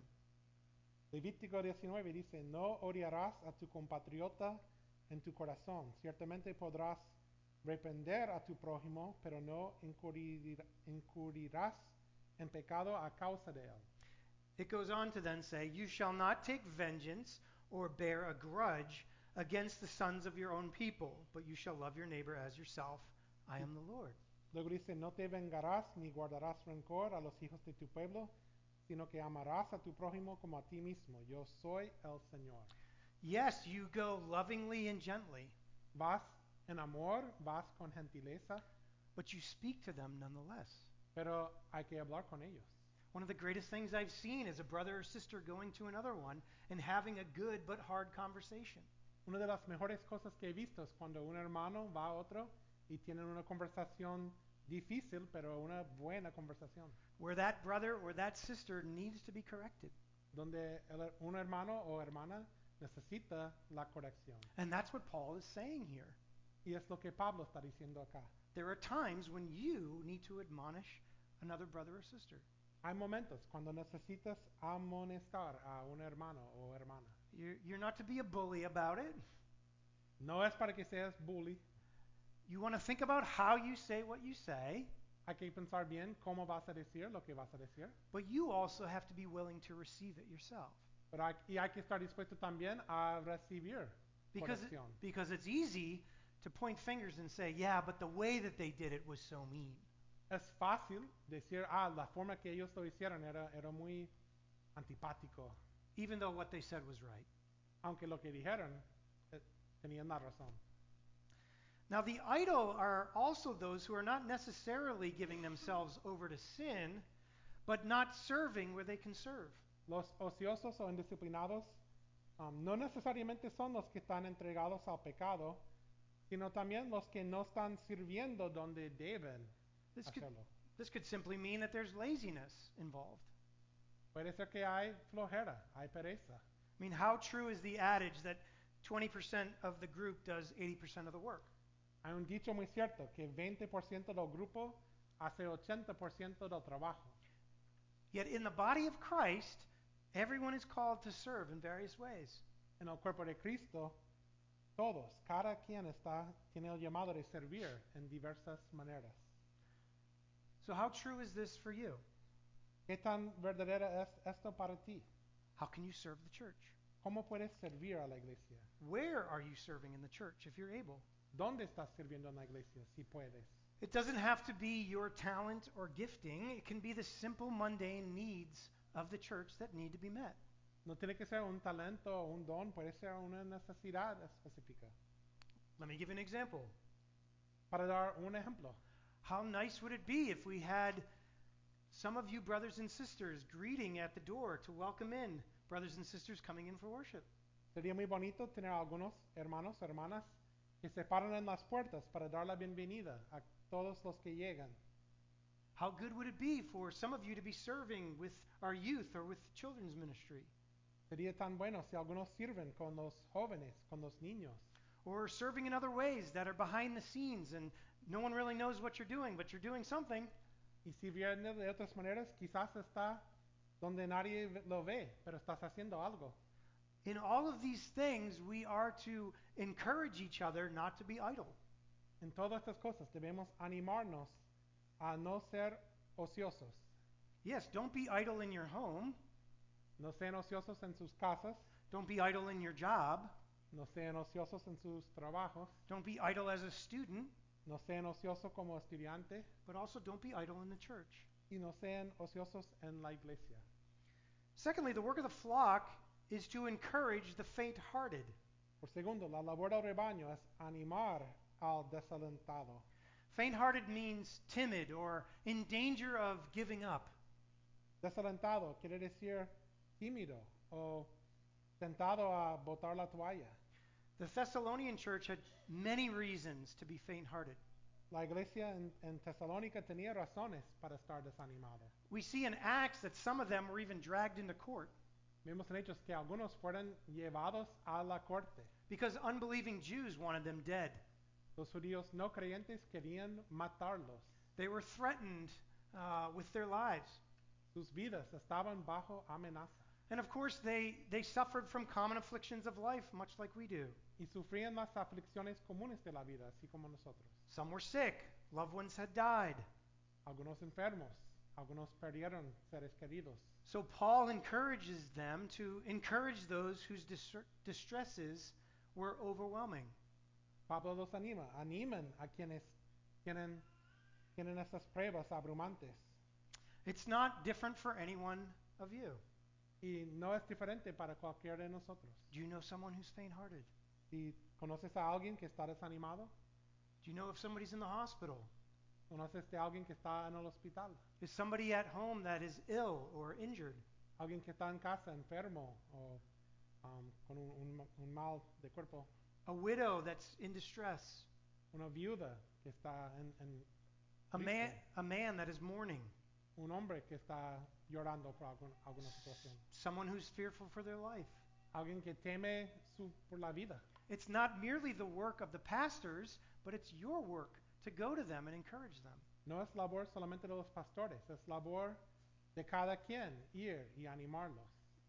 Speaker 1: Levítico diecinueve dice, no odiarás a tu compatriota en tu corazón. Ciertamente podrás reprender a tu prójimo, pero no incurrir, incurrirás en pecado a causa de él.
Speaker 2: It goes on to then say, you shall not take vengeance or bear a grudge against the sons of your own people, but you shall love your neighbor as yourself. I am the Lord.
Speaker 1: Luego dice, no te vengarás ni guardarás rencor a los hijos de tu pueblo, sino que amarás a tu prójimo como a ti mismo. Yo soy el Señor.
Speaker 2: Yes, you go lovingly and gently,
Speaker 1: Vas en amor, vas con gentileza,
Speaker 2: but you speak to them nonetheless.
Speaker 1: pero hay que hablar con ellos.
Speaker 2: One of the greatest things I've seen is a brother or sister going to another one and having a good but hard conversation.
Speaker 1: Una de las mejores cosas que he visto es cuando un hermano va a otro y tienen una conversación difícil, pero una buena conversación.
Speaker 2: Where that brother or that sister needs to be corrected.
Speaker 1: Donde el, un hermano o hermana necesita la corrección.
Speaker 2: And that's what Paul is saying here.
Speaker 1: Y es lo que Pablo está diciendo acá.
Speaker 2: There are times when you need to admonish another brother or sister.
Speaker 1: Hay momentos cuando necesitas amonestar a un hermano o hermana.
Speaker 2: You're, you're not to be a bully about it.
Speaker 1: No es para que seas bully.
Speaker 2: You want to think about how you say what you say.
Speaker 1: Hay que pensar bien cómo vas a decir lo que vas a decir.
Speaker 2: But you also have to be willing to receive it yourself.
Speaker 1: Pero hay, y hay que estar dispuesto también a recibir
Speaker 2: Because, it,
Speaker 1: corrección.
Speaker 2: because it's easy to point fingers and say, yeah, but the way that they did it was so mean.
Speaker 1: Es fácil decir, ah, la forma que ellos lo hicieron era, era muy antipático,
Speaker 2: Even though what they said was right.
Speaker 1: aunque lo que dijeron eh, tenían la razón.
Speaker 2: Now, the idle are also those who are not necessarily giving themselves over to sin, but not serving where they can serve.
Speaker 1: Los ociosos o indisciplinados um, no necesariamente son los que están entregados al pecado, sino también los que no están sirviendo donde deben
Speaker 2: This could,
Speaker 1: hacerlo.
Speaker 2: this could simply mean that there's laziness involved.
Speaker 1: Puede ser que hay flojera, hay pereza.
Speaker 2: I mean, how true is the adage that twenty percent of the group does eighty percent of the work?
Speaker 1: Hay un dicho muy cierto que veinte por ciento del grupo hace ochenta por ciento del trabajo.
Speaker 2: Yet in the body of Christ, everyone is called to serve in various ways.
Speaker 1: En el cuerpo de Cristo, todos, cada quien está, tiene el llamado de servir en diversas maneras.
Speaker 2: So how true is this for you?
Speaker 1: ¿Qué tan verdadera es esto para ti?
Speaker 2: How can you serve the church?
Speaker 1: ¿Cómo puedes servir a la iglesia?
Speaker 2: Where are you serving in the church if you're able?
Speaker 1: ¿Dónde estás sirviendo en la iglesia si puedes?
Speaker 2: It doesn't have to be your talent or gifting. It can be the simple mundane needs of the church that need to be met.
Speaker 1: No tiene que ser un talento o un don, puede ser una necesidad específica.
Speaker 2: Let me give you an example.
Speaker 1: Para dar un ejemplo,
Speaker 2: How nice would it be if we had some of you brothers and sisters greeting at the door to welcome in brothers and sisters coming in for worship?
Speaker 1: sería muy bonito tener algunos hermanos o hermanas que se paran en las puertas para dar la bienvenida a todos los que llegan.
Speaker 2: How good would it be for some of you to be serving with our youth or with children's ministry?
Speaker 1: Sería tan bueno si algunos sirven con los jóvenes, con los niños,
Speaker 2: Or serving in other ways that are behind the scenes and no one really knows what you're doing, but you're doing something.
Speaker 1: y sirviendo de otras maneras, quizás está donde nadie lo ve, pero estás haciendo algo.
Speaker 2: In all of these things, we are to encourage each other not to be idle.
Speaker 1: En todas estas cosas debemos animarnos a no ser ociosos.
Speaker 2: Yes, don't be idle in your home.
Speaker 1: No sean ociosos en sus casas,
Speaker 2: Don't be idle in your job.
Speaker 1: no sean ociosos en sus trabajos,
Speaker 2: Don't be idle as a student,
Speaker 1: no sean ociosos como estudiante
Speaker 2: but also don't be idle in the church.
Speaker 1: y no sean ociosos en la iglesia.
Speaker 2: Secondly, the work of the flock is to encourage the faint-hearted.
Speaker 1: Por segundo, la labor del rebaño es animar al desalentado.
Speaker 2: Faint-hearted means timid or in danger of giving up.
Speaker 1: Desalentado quiere decir tímido o tentado a botar la toalla.
Speaker 2: The Thessalonian church had many reasons to be faint-hearted.
Speaker 1: La iglesia en, en Tesalónica tenía razones para estar desanimado.
Speaker 2: We see in Acts that some of them were even dragged into court
Speaker 1: Vemos en Hechos que algunos fueron llevados a la corte.
Speaker 2: because unbelieving Jews wanted them dead.
Speaker 1: Los judíos no creyentes querían matarlos.
Speaker 2: They were threatened uh, with their lives.
Speaker 1: Sus vidas estaban bajo amenaza.
Speaker 2: And of course, they, they suffered from common afflictions of life, much like we do.
Speaker 1: Y sufrían las aflicciones comunes de la vida, así como nosotros.
Speaker 2: Some were sick, loved ones had died.
Speaker 1: Algunos enfermos, algunos perdieron seres queridos.
Speaker 2: So Paul encourages them to encourage those whose dis- distresses were overwhelming.
Speaker 1: Pablo los anima, animan a quienes tienen, tienen estas pruebas abrumantes.
Speaker 2: It's not different for any one of you.
Speaker 1: Y no es diferente para cualquiera de nosotros.
Speaker 2: Do you know someone who's faint-hearted?
Speaker 1: Si conoces a alguien que está desanimado,
Speaker 2: Do you know if somebody's in the hospital?
Speaker 1: conoces de alguien que está en el hospital,
Speaker 2: Is somebody at home that is ill or injured?
Speaker 1: alguien que está en casa enfermo o um, con un, un, un mal de cuerpo,
Speaker 2: A widow that's in distress?
Speaker 1: una viuda que está en, en
Speaker 2: A
Speaker 1: triste,
Speaker 2: man, a man that is mourning?
Speaker 1: un hombre que está llorando por algún- alguna situación,
Speaker 2: Someone who's fearful for their life?
Speaker 1: alguien que teme su, por la vida.
Speaker 2: It's not merely the work of the pastors, but it's your work to go to them and encourage them.
Speaker 1: No es labor solamente de los pastores, es labor de cada quien ir y animarlos.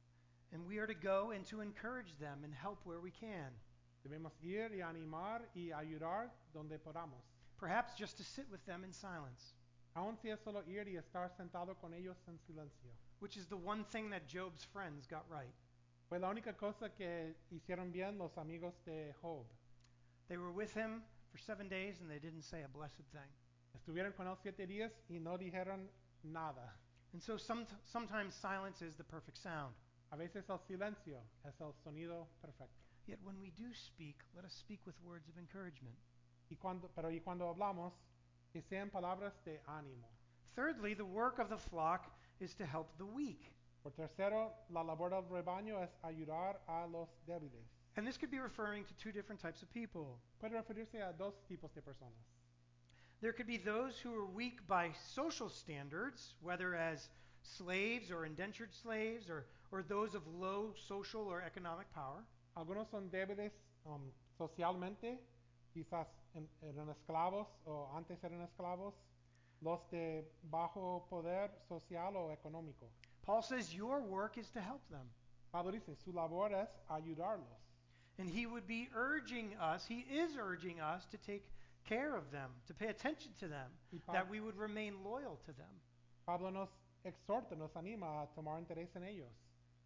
Speaker 2: And we are to go and to encourage them and help where we can.
Speaker 1: Debemos ir y animar y ayudar donde podamos.
Speaker 2: Perhaps just to sit with them in silence,
Speaker 1: Aun si es solo ir y estar sentado con ellos en silencio.
Speaker 2: which is the one thing that Job's friends got right.
Speaker 1: Fue la única cosa que hicieron bien los amigos de Job.
Speaker 2: They were with him for seven days and they didn't say a blessed thing.
Speaker 1: Estuvieron con él siete días y no dijeron nada.
Speaker 2: And so some, sometimes silence is the perfect sound.
Speaker 1: A veces el silencio es el sonido perfecto.
Speaker 2: Yet when we do speak, let us speak with words of encouragement.
Speaker 1: Y cuando, pero y cuando hablamos, que sean palabras de ánimo.
Speaker 2: Thirdly, the work of the flock is to help the weak.
Speaker 1: Por tercero, la labor del rebaño es ayudar a los débiles.
Speaker 2: And this could be referring to two different types of people.
Speaker 1: Puede referirse a dos tipos de personas.
Speaker 2: There could be those who are weak by social standards, whether as slaves or indentured slaves, or, or those of low social or economic power.
Speaker 1: Algunos son débiles um, socialmente, quizás en- eran esclavos o antes eran esclavos, los de bajo poder social o económico.
Speaker 2: Paul says your work is to help them.
Speaker 1: Pablo dice, su labor es ayudarlos.
Speaker 2: And he would be urging us, he is urging us to take care of them, to pay attention to them,
Speaker 1: Y Pa-
Speaker 2: that we would remain loyal to them.
Speaker 1: Pablo nos exhorta, nos anima a tomar interés en ellos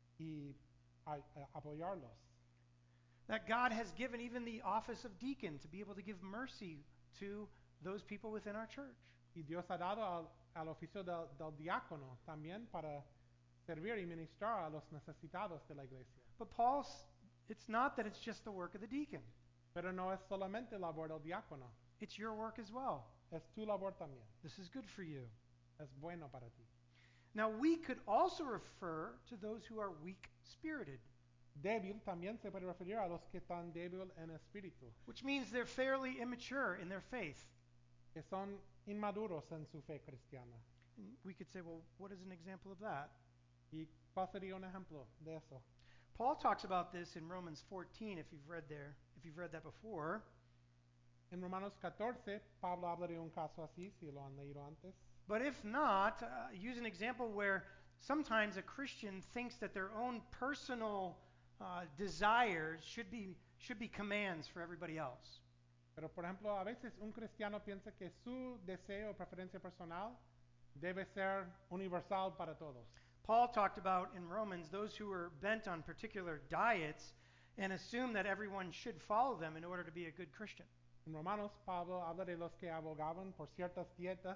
Speaker 1: y a, a apoyarlos.
Speaker 2: That God has given even the office of deacon to be able to give mercy to those people within our church.
Speaker 1: Y Dios ha dado al, al oficio del, del diácono también para servir y ministrar a los necesitados de la iglesia.
Speaker 2: But Paul's, it's not that it's just the work of the deacon.
Speaker 1: Pero no es solamente labor del diácono,
Speaker 2: It's your work as well.
Speaker 1: es tu labor también.
Speaker 2: This is good for you.
Speaker 1: Es bueno para ti.
Speaker 2: Now, we could also refer to those who are weak-spirited,
Speaker 1: Débil también se puede referir a los que están débil en espíritu,
Speaker 2: which means they're fairly immature in their faith.
Speaker 1: que son inmaduros en su fe cristiana.
Speaker 2: And we could say, well, what is an example of that?
Speaker 1: ¿Y cuál sería un ejemplo de eso?
Speaker 2: Paul talks about this in Romans fourteen, if you've read there, if you've read that before.
Speaker 1: En Romanos catorce, Pablo habla de un caso así, si lo han leído antes.
Speaker 2: But if not, uh, use an example where sometimes a Christian thinks that their own personal uh, desires should be should be commands for everybody else.
Speaker 1: Pero, por ejemplo, a veces un cristiano piensa que su deseo o preferencia personal debe ser universal para todos.
Speaker 2: Paul talked about in Romans those who were bent on particular diets and assume that everyone should follow them in order to be a good Christian.
Speaker 1: En Romanos, Pablo habla de los que abogaban por ciertas dietas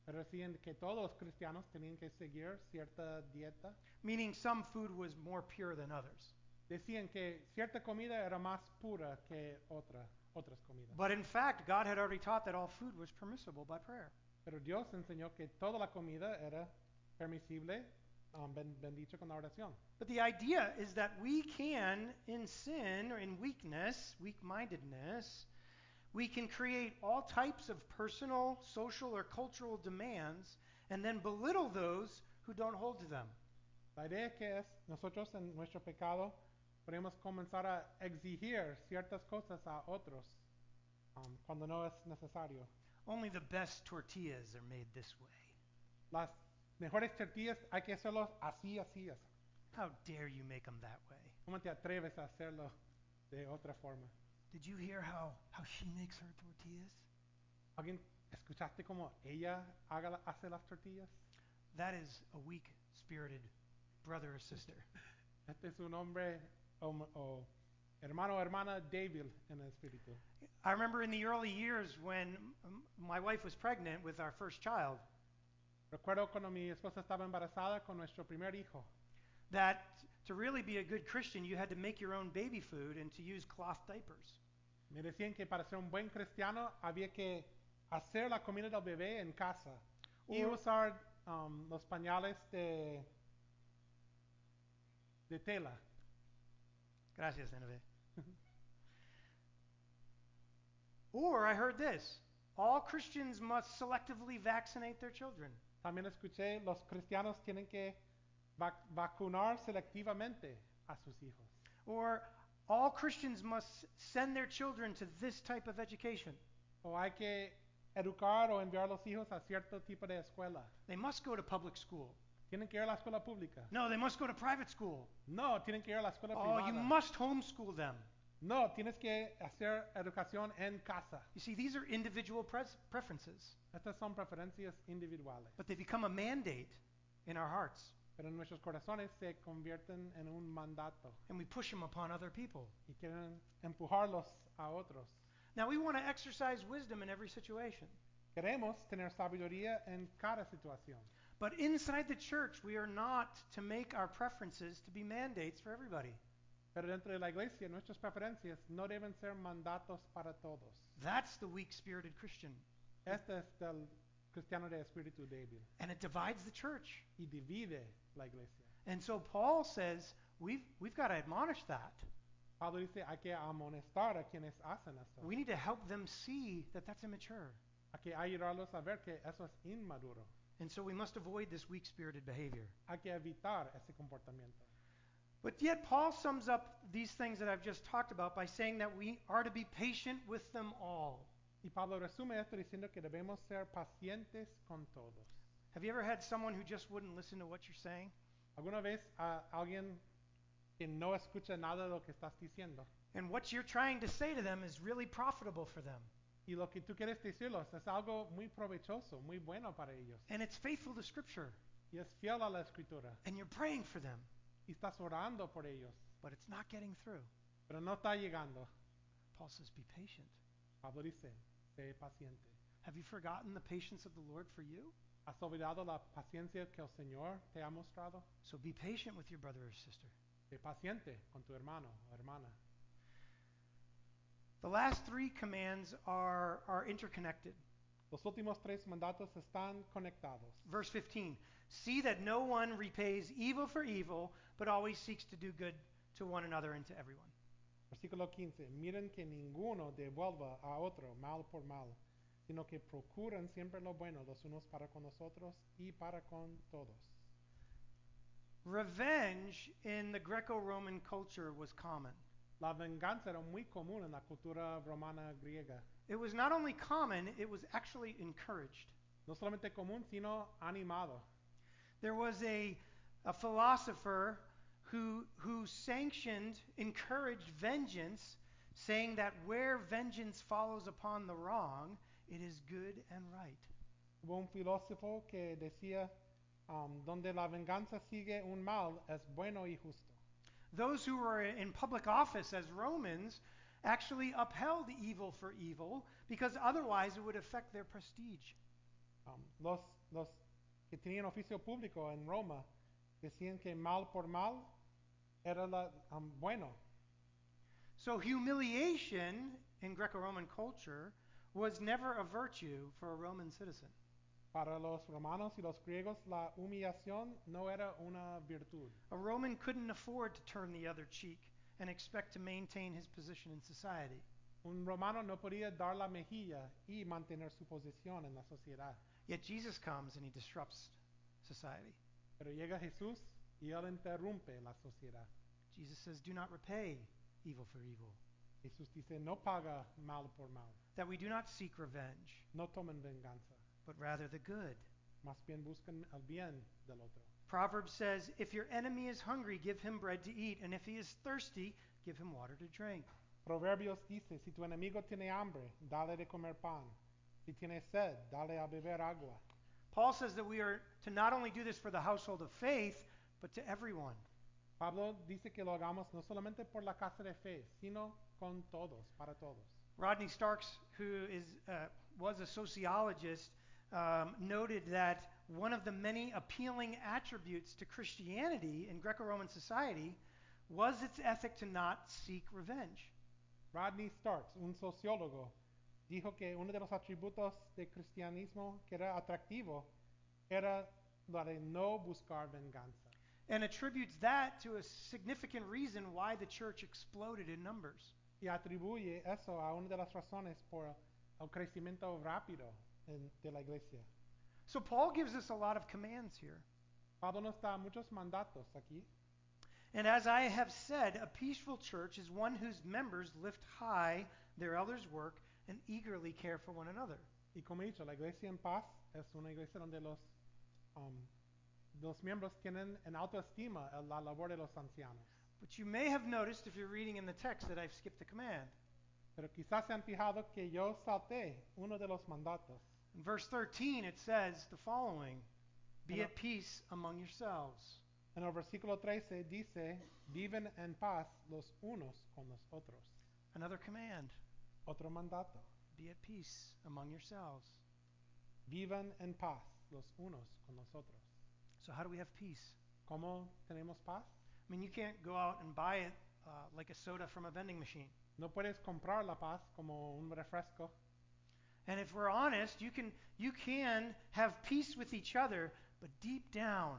Speaker 1: Pero decían que todos los cristianos tenían que seguir cierta dieta.
Speaker 2: meaning some food was more pure than others.
Speaker 1: Decían que cierta comida era más pura que otra, otras comidas.
Speaker 2: But in fact, God had already taught that all food was permissible by prayer.
Speaker 1: Pero Dios enseñó que toda la comida era permisible, um, ben- bendicho con la oración.
Speaker 2: But the idea is that we can, in sin or in weakness, weak-mindedness, we can create all types of personal, social, or cultural demands and then belittle those who don't hold to them.
Speaker 1: La idea que es, nosotros en nuestro pecado podemos comenzar a exigir ciertas cosas a otros um, cuando no es necesario.
Speaker 2: Only the best tortillas are made this way.
Speaker 1: Las mejores tortillas hay que hacerlos así, así, así.
Speaker 2: How dare you make them that way?
Speaker 1: ¿Cómo te atreves a hacerlo de otra forma?
Speaker 2: Did you hear how, how she makes her tortillas?
Speaker 1: ¿Alguien escuchaste cómo ella haga, la- hace las tortillas?
Speaker 2: That is a weak-spirited brother or sister.
Speaker 1: Este es un hombre o, o hermano o hermana débil en el espíritu.
Speaker 2: I remember in the early years when um, my wife was pregnant with our first child,
Speaker 1: Recuerdo cuando mi esposa estaba embarazada con nuestro primer hijo,
Speaker 2: that to really be a good Christian, you had to make your own baby food and to use cloth diapers.
Speaker 1: me decían que para ser un buen cristiano había que hacer la comida del bebé en casa y
Speaker 2: Or-
Speaker 1: usar um, los pañales de, de tela.
Speaker 2: Gracias, Nineveh. Or I heard this: all Christians must selectively vaccinate their children.
Speaker 1: También escuché, los cristianos tienen que vac- vacunar selectivamente a sus hijos.
Speaker 2: Or all Christians must send their children to this type of education.
Speaker 1: O hay que educar o enviar a los hijos a cierto tipo de escuela.
Speaker 2: They must go to public school.
Speaker 1: Tienen que ir a la escuela pública.
Speaker 2: No, they must go to private school.
Speaker 1: No, tienen que ir a la escuela
Speaker 2: Oh,
Speaker 1: privada.
Speaker 2: you must homeschool them.
Speaker 1: No, tienes que hacer educación en casa.
Speaker 2: You see, these are individual pres- preferences,
Speaker 1: Estas son preferencias individuales.
Speaker 2: but they become a mandate in our hearts,
Speaker 1: Pero en nuestros corazones se convierten en un mandato
Speaker 2: and we push them upon other people.
Speaker 1: y quieren empujarlos a otros.
Speaker 2: Now, we want to exercise wisdom in every situation,
Speaker 1: Queremos tener sabiduría en cada situación.
Speaker 2: but inside the church, we are not to make our preferences to be mandates for everybody.
Speaker 1: Pero dentro de la iglesia, nuestras preferencias no deben ser mandatos para todos.
Speaker 2: That's the weak-spirited Christian,
Speaker 1: Este es del cristiano de espíritu débil
Speaker 2: and it divides the church.
Speaker 1: y divide la iglesia.
Speaker 2: And so Paul says we've, we've got to admonish that.
Speaker 1: Pablo dice, hay que amonestar a quienes hacen esto.
Speaker 2: We need to help them see that that's immature.
Speaker 1: Hay que ayudarlos a ver que eso es inmaduro.
Speaker 2: And so we must avoid this weak-spirited behavior.
Speaker 1: Hay que evitar ese comportamiento.
Speaker 2: But yet Paul sums up these things that I've just talked about by saying that we are to be patient with them all.
Speaker 1: Y Pablo resume esto diciendo que debemos ser pacientes con todos.
Speaker 2: Have you ever had someone who just wouldn't listen to what you're saying?
Speaker 1: ¿Alguna vez a alguien que no escucha nada de lo que estás diciendo?
Speaker 2: And what you're trying to say to them is really profitable for them.
Speaker 1: Y lo que tú quieres decirles es algo muy provechoso, muy bueno para ellos.
Speaker 2: And it's faithful to Scripture.
Speaker 1: Y es fiel a la escritura.
Speaker 2: And you're praying for them.
Speaker 1: Y estás orando por ellos.
Speaker 2: But it's not getting through.
Speaker 1: Pero no está llegando.
Speaker 2: Paul says, be patient.
Speaker 1: Pablo dice, sé paciente.
Speaker 2: Have you forgotten the patience of the Lord for you?
Speaker 1: ¿Has olvidado la paciencia que el Señor te ha mostrado?
Speaker 2: So be patient with your brother or sister.
Speaker 1: Sé paciente con tu hermano o hermana.
Speaker 2: The last three commands are, are interconnected.
Speaker 1: Los últimos tres mandatos están conectados.
Speaker 2: Verse fifteen, see that no one repays evil for evil, but always seeks to do good to one another and to everyone.
Speaker 1: Versículo quince. Miren que ninguno devuelva a otro mal por mal, sino que procuran siempre lo bueno los unos para con nosotros y para con todos.
Speaker 2: Revenge in the Greco-Roman culture was common.
Speaker 1: La venganza era muy común en la cultura romana griega.
Speaker 2: It was not only common, it was actually encouraged.
Speaker 1: No solamente común, sino animado.
Speaker 2: There was a, a philosopher who, who sanctioned, encouraged vengeance, saying that where vengeance follows upon the wrong, it is good and right.
Speaker 1: Hubo un filósofo que decía, um, donde la venganza sigue un mal es bueno y justo.
Speaker 2: Those who were in public office as Romans actually upheld evil for evil because otherwise it would affect their prestige.
Speaker 1: Um, los, los que tenían oficio público en Roma decían que mal por mal era la, um, bueno.
Speaker 2: So humiliation in Greco-Roman culture was never a virtue for a Roman citizen.
Speaker 1: Para los romanos y los griegos la humillación no era una virtud.
Speaker 2: A Roman couldn't afford to turn the other cheek and expect to maintain his position in society.
Speaker 1: Un romano no podía dar la mejilla y mantener su posición en la sociedad.
Speaker 2: Yet Jesus comes and he disrupts society.
Speaker 1: Pero llega Jesús y él interrumpe la sociedad.
Speaker 2: Jesus says, do not repay evil for evil,
Speaker 1: Jesús dice, no paga mal por mal,
Speaker 2: that we do not seek revenge,
Speaker 1: no tomen venganza,
Speaker 2: but rather the good.
Speaker 1: más bien busquen el bien del otro.
Speaker 2: Proverbs says, if your enemy is hungry, give him bread to eat, and if he is thirsty, give him water to drink.
Speaker 1: Proverbios dice, si tu enemigo tiene hambre, dale de comer pan. Si tiene sed, dale a beber agua.
Speaker 2: Paul says that we are to not only do this for the household of faith, but to everyone.
Speaker 1: Pablo dice que lo hagamos no solamente por la casa de fe, sino con todos, para todos.
Speaker 2: Rodney Starks, who is, uh, was a sociologist, um, noted that one of the many appealing attributes to Christianity in Greco-Roman society was its ethic to not seek revenge.
Speaker 1: Rodney Starks, un sociólogo, dijo que uno de los atributos del cristianismo que era atractivo era la de no buscar venganza.
Speaker 2: And attributes that to a significant reason why the church exploded in numbers.
Speaker 1: Y atribuye eso a una de las razones por el crecimiento rápido en, de la iglesia.
Speaker 2: So Paul gives us a lot of commands here.
Speaker 1: Pablo nos da muchos mandatos aquí.
Speaker 2: And as I have said, a peaceful church is one whose members lift high their elders' work and eagerly care for one another.
Speaker 1: Y como he dicho, la iglesia en paz es una iglesia donde los, um, los miembros tienen en autoestima la labor de los ancianos.
Speaker 2: But you may have noticed, if you're reading in the text, that I've skipped a command.
Speaker 1: Pero quizás se han fijado que yo salté uno de los mandatos.
Speaker 2: In verse thirteen, it says the following: Be
Speaker 1: Hello.
Speaker 2: at peace among yourselves.
Speaker 1: En el versículo trece dice, viven en paz los unos con los otros.
Speaker 2: Another command:
Speaker 1: Otro mandato,
Speaker 2: Be at peace among yourselves.
Speaker 1: vivan en paz los unos con los otros.
Speaker 2: So, how do we have peace?
Speaker 1: ¿Cómo tenemos paz?
Speaker 2: I mean, you can't go out and buy it uh, like a soda from a vending machine.
Speaker 1: No puedes comprar la paz como un refresco.
Speaker 2: And if we're honest, you can you can have peace with each other, but deep down,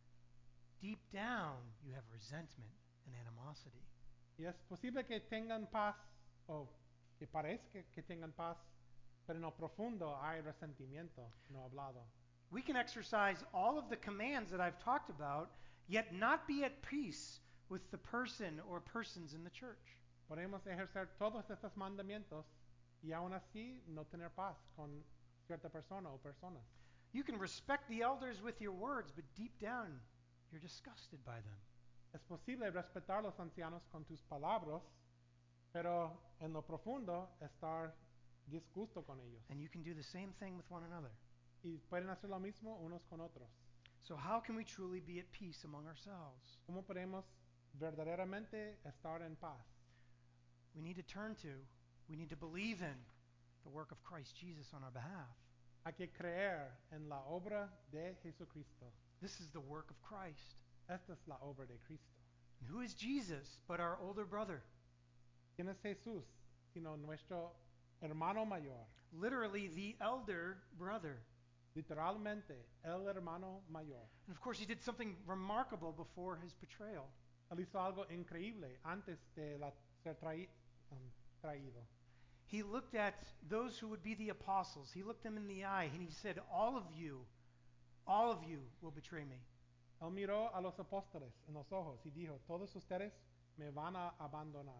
Speaker 2: deep down, you have resentment and animosity.
Speaker 1: Y es posible que tengan paz, o que parezca que tengan paz, pero en lo profundo hay resentimiento no hablado.
Speaker 2: We can exercise all of the commands that I've talked about, yet not be at peace with the person or persons in the church.
Speaker 1: Podemos ejercer todos estos mandamientos y aún así no tener paz con cierta persona o personas.
Speaker 2: You can respect the elders with your words, but deep down, you're disgusted by them.
Speaker 1: Es posible respetar a los ancianos con tus palabras, pero en lo profundo estar disgusto con ellos.
Speaker 2: And you can do the same thing with one another.
Speaker 1: Y pueden hacer lo mismo unos con otros.
Speaker 2: So how can we truly be at peace among ourselves?
Speaker 1: ¿Cómo podemos verdaderamente estar en paz?
Speaker 2: We need to turn to, we need to believe in the work of Christ Jesus on our behalf.
Speaker 1: Hay que creer en la obra de Jesucristo.
Speaker 2: This is the work of Christ.
Speaker 1: Esta es la obra de Cristo.
Speaker 2: And who is Jesus but our older brother?
Speaker 1: ¿Quién es Jesús? Sino nuestro hermano mayor.
Speaker 2: Literally, the elder brother.
Speaker 1: Literalmente, el hermano mayor.
Speaker 2: And of course, he did something remarkable before his betrayal.
Speaker 1: Él hizo algo increíble antes de la, ser trai, um, traído.
Speaker 2: He looked at those who would be the apostles. He looked them in the eye and he said, all of you, all of you will betray me.
Speaker 1: Él miró a los apóstoles en los ojos y dijo, todos ustedes me van a abandonar.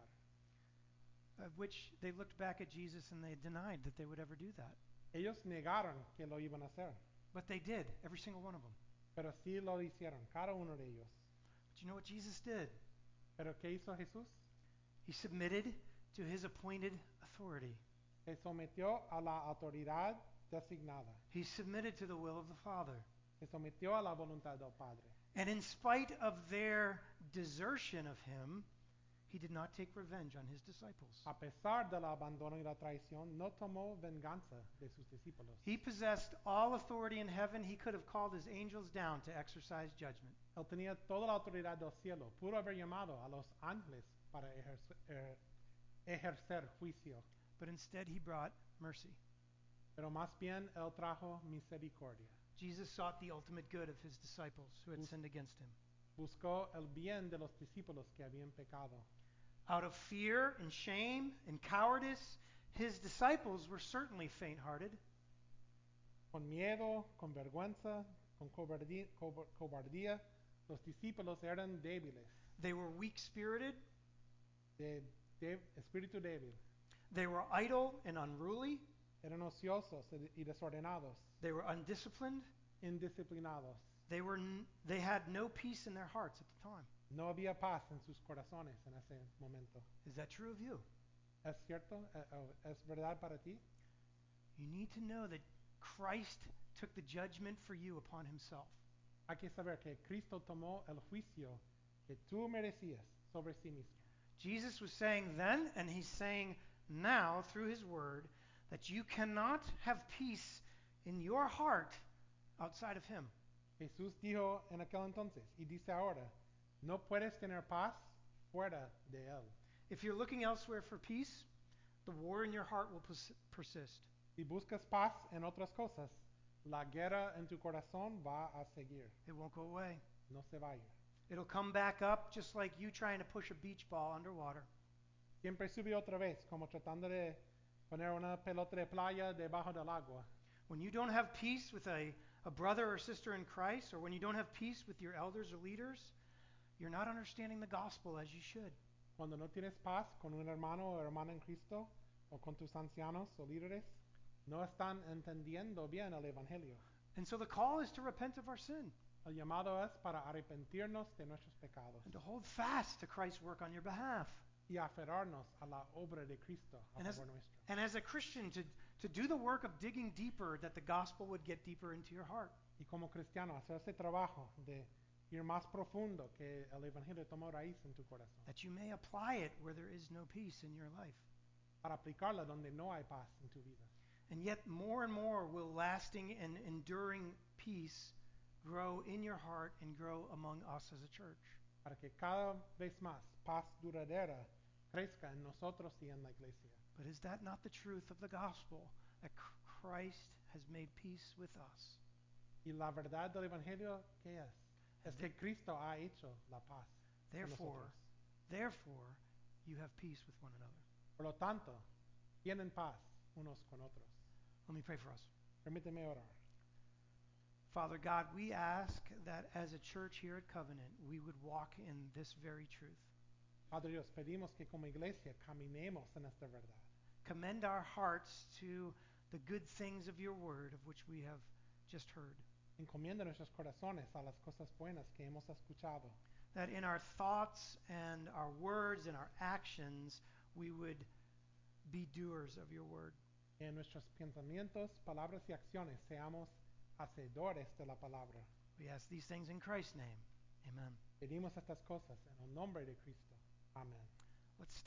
Speaker 2: Of which they looked back at Jesus and they denied that they would ever do that.
Speaker 1: Ellos negaron que lo iban a hacer,
Speaker 2: But they did, every single one of them.
Speaker 1: pero sí lo hicieron, cada uno de ellos.
Speaker 2: But you know what Jesus did?
Speaker 1: ¿Pero qué hizo Jesús?
Speaker 2: He submitted to his appointed authority.
Speaker 1: Se sometió a la autoridad designada.
Speaker 2: He submitted to the will of the Father.
Speaker 1: Se sometió a la voluntad del Padre.
Speaker 2: And in spite of their desertion of him, he did not take revenge on his disciples.
Speaker 1: A pesar del abandono y la traición, no tomó venganza de sus discípulos.
Speaker 2: He possessed all authority in heaven. He could have called his angels down to exercise judgment.
Speaker 1: Él tenía toda la autoridad del cielo. Pudo haber llamado a los ángeles para ejercer, er, ejercer juicio.
Speaker 2: But instead, he brought mercy.
Speaker 1: Pero más bien, él trajo misericordia.
Speaker 2: Jesus sought the ultimate good of his disciples who had
Speaker 1: Bus-
Speaker 2: sinned against him.
Speaker 1: Buscó el bien de los discípulos que habían pecado.
Speaker 2: Out of fear and shame and cowardice, his disciples were certainly faint-hearted.
Speaker 1: Con miedo, con vergüenza, con cobardía, cobar- cobardía, los discípulos eran débiles,
Speaker 2: They were weak-spirited.
Speaker 1: de, de espíritu débil.
Speaker 2: They were idle and unruly.
Speaker 1: Eran ociosos y desordenados,
Speaker 2: They were undisciplined.
Speaker 1: indisciplinados.
Speaker 2: They were n- they had no peace in their hearts at the time.
Speaker 1: No había paz en sus corazones en ese momento.
Speaker 2: Is that true of you?
Speaker 1: ¿Es cierto? Eh, eh, ¿Es verdad para ti?
Speaker 2: You need to know that Christ took the judgment for you upon himself.
Speaker 1: Hay que saber que Cristo tomó el juicio que tú merecías sobre sí mismo.
Speaker 2: Jesus was saying then, and he's saying now through his word, that you cannot have peace in your heart outside of him.
Speaker 1: Jesús dijo en aquel entonces y dice ahora, no puedes tener paz fuera de Él.
Speaker 2: If you're looking elsewhere for peace, the war in your heart will pers- persist.
Speaker 1: Si buscas paz en otras cosas, la guerra en tu corazón va a seguir,
Speaker 2: It won't go away.
Speaker 1: no se va a ir.
Speaker 2: It'll come back up just like you trying to push a beach ball underwater.
Speaker 1: Siempre sube otra vez, como tratando de poner una pelota de playa debajo del agua.
Speaker 2: When you don't have peace with a, a brother or sister in Christ, or when you don't have peace with your elders or leaders, you're not understanding the gospel as you should.
Speaker 1: Cuando no tienes paz con un hermano o hermana en Cristo, o con tus ancianos o líderes, no están entendiendo bien el Evangelio.
Speaker 2: And so the call is to repent of our sin
Speaker 1: El llamado es para arrepentirnos de nuestros pecados
Speaker 2: and to hold fast to Christ's work on your behalf.
Speaker 1: y aferrarnos a la obra de Cristo a
Speaker 2: And as,
Speaker 1: favor nuestro.
Speaker 2: and as a Christian, to, to do the work of digging deeper, that the gospel would get deeper into your heart.
Speaker 1: Y como cristiano, hacer ese trabajo de ir más profundo, que el Evangelio tomó raíz en tu corazón,
Speaker 2: That you may apply it where there is no peace in your life.
Speaker 1: para aplicarla donde no hay paz en tu vida.
Speaker 2: And yet, more and more will lasting and enduring peace grow in your heart and grow among us as a church.
Speaker 1: Para que cada vez más paz duradera crezca en nosotros y en la iglesia.
Speaker 2: But is that not the truth of the gospel? That Christ has made peace with us.
Speaker 1: Y la verdad del Evangelio, ¿qué es? Es que Cristo ha hecho la paz con
Speaker 2: Therefore,
Speaker 1: nosotros.
Speaker 2: therefore, you have peace with one another.
Speaker 1: Por lo tanto, tienen paz unos con otros.
Speaker 2: Let me pray for us.
Speaker 1: Permíteme orar.
Speaker 2: Father God, we ask that as a church here at Covenant, we would walk in this very truth.
Speaker 1: Padre Dios, pedimos que como iglesia caminemos en esta verdad.
Speaker 2: Commend our hearts to the good things of your word, of which we have just heard.
Speaker 1: Encomienda nuestros corazones a las cosas buenas que hemos escuchado.
Speaker 2: That in our thoughts and our words and our actions, we would be doers of your word.
Speaker 1: En nuestros pensamientos, palabras y acciones seamos hacedores de la palabra.
Speaker 2: We ask these things in Christ's name. Amen.
Speaker 1: Pedimos estas cosas en el nombre de Cristo. Amén.
Speaker 2: Let's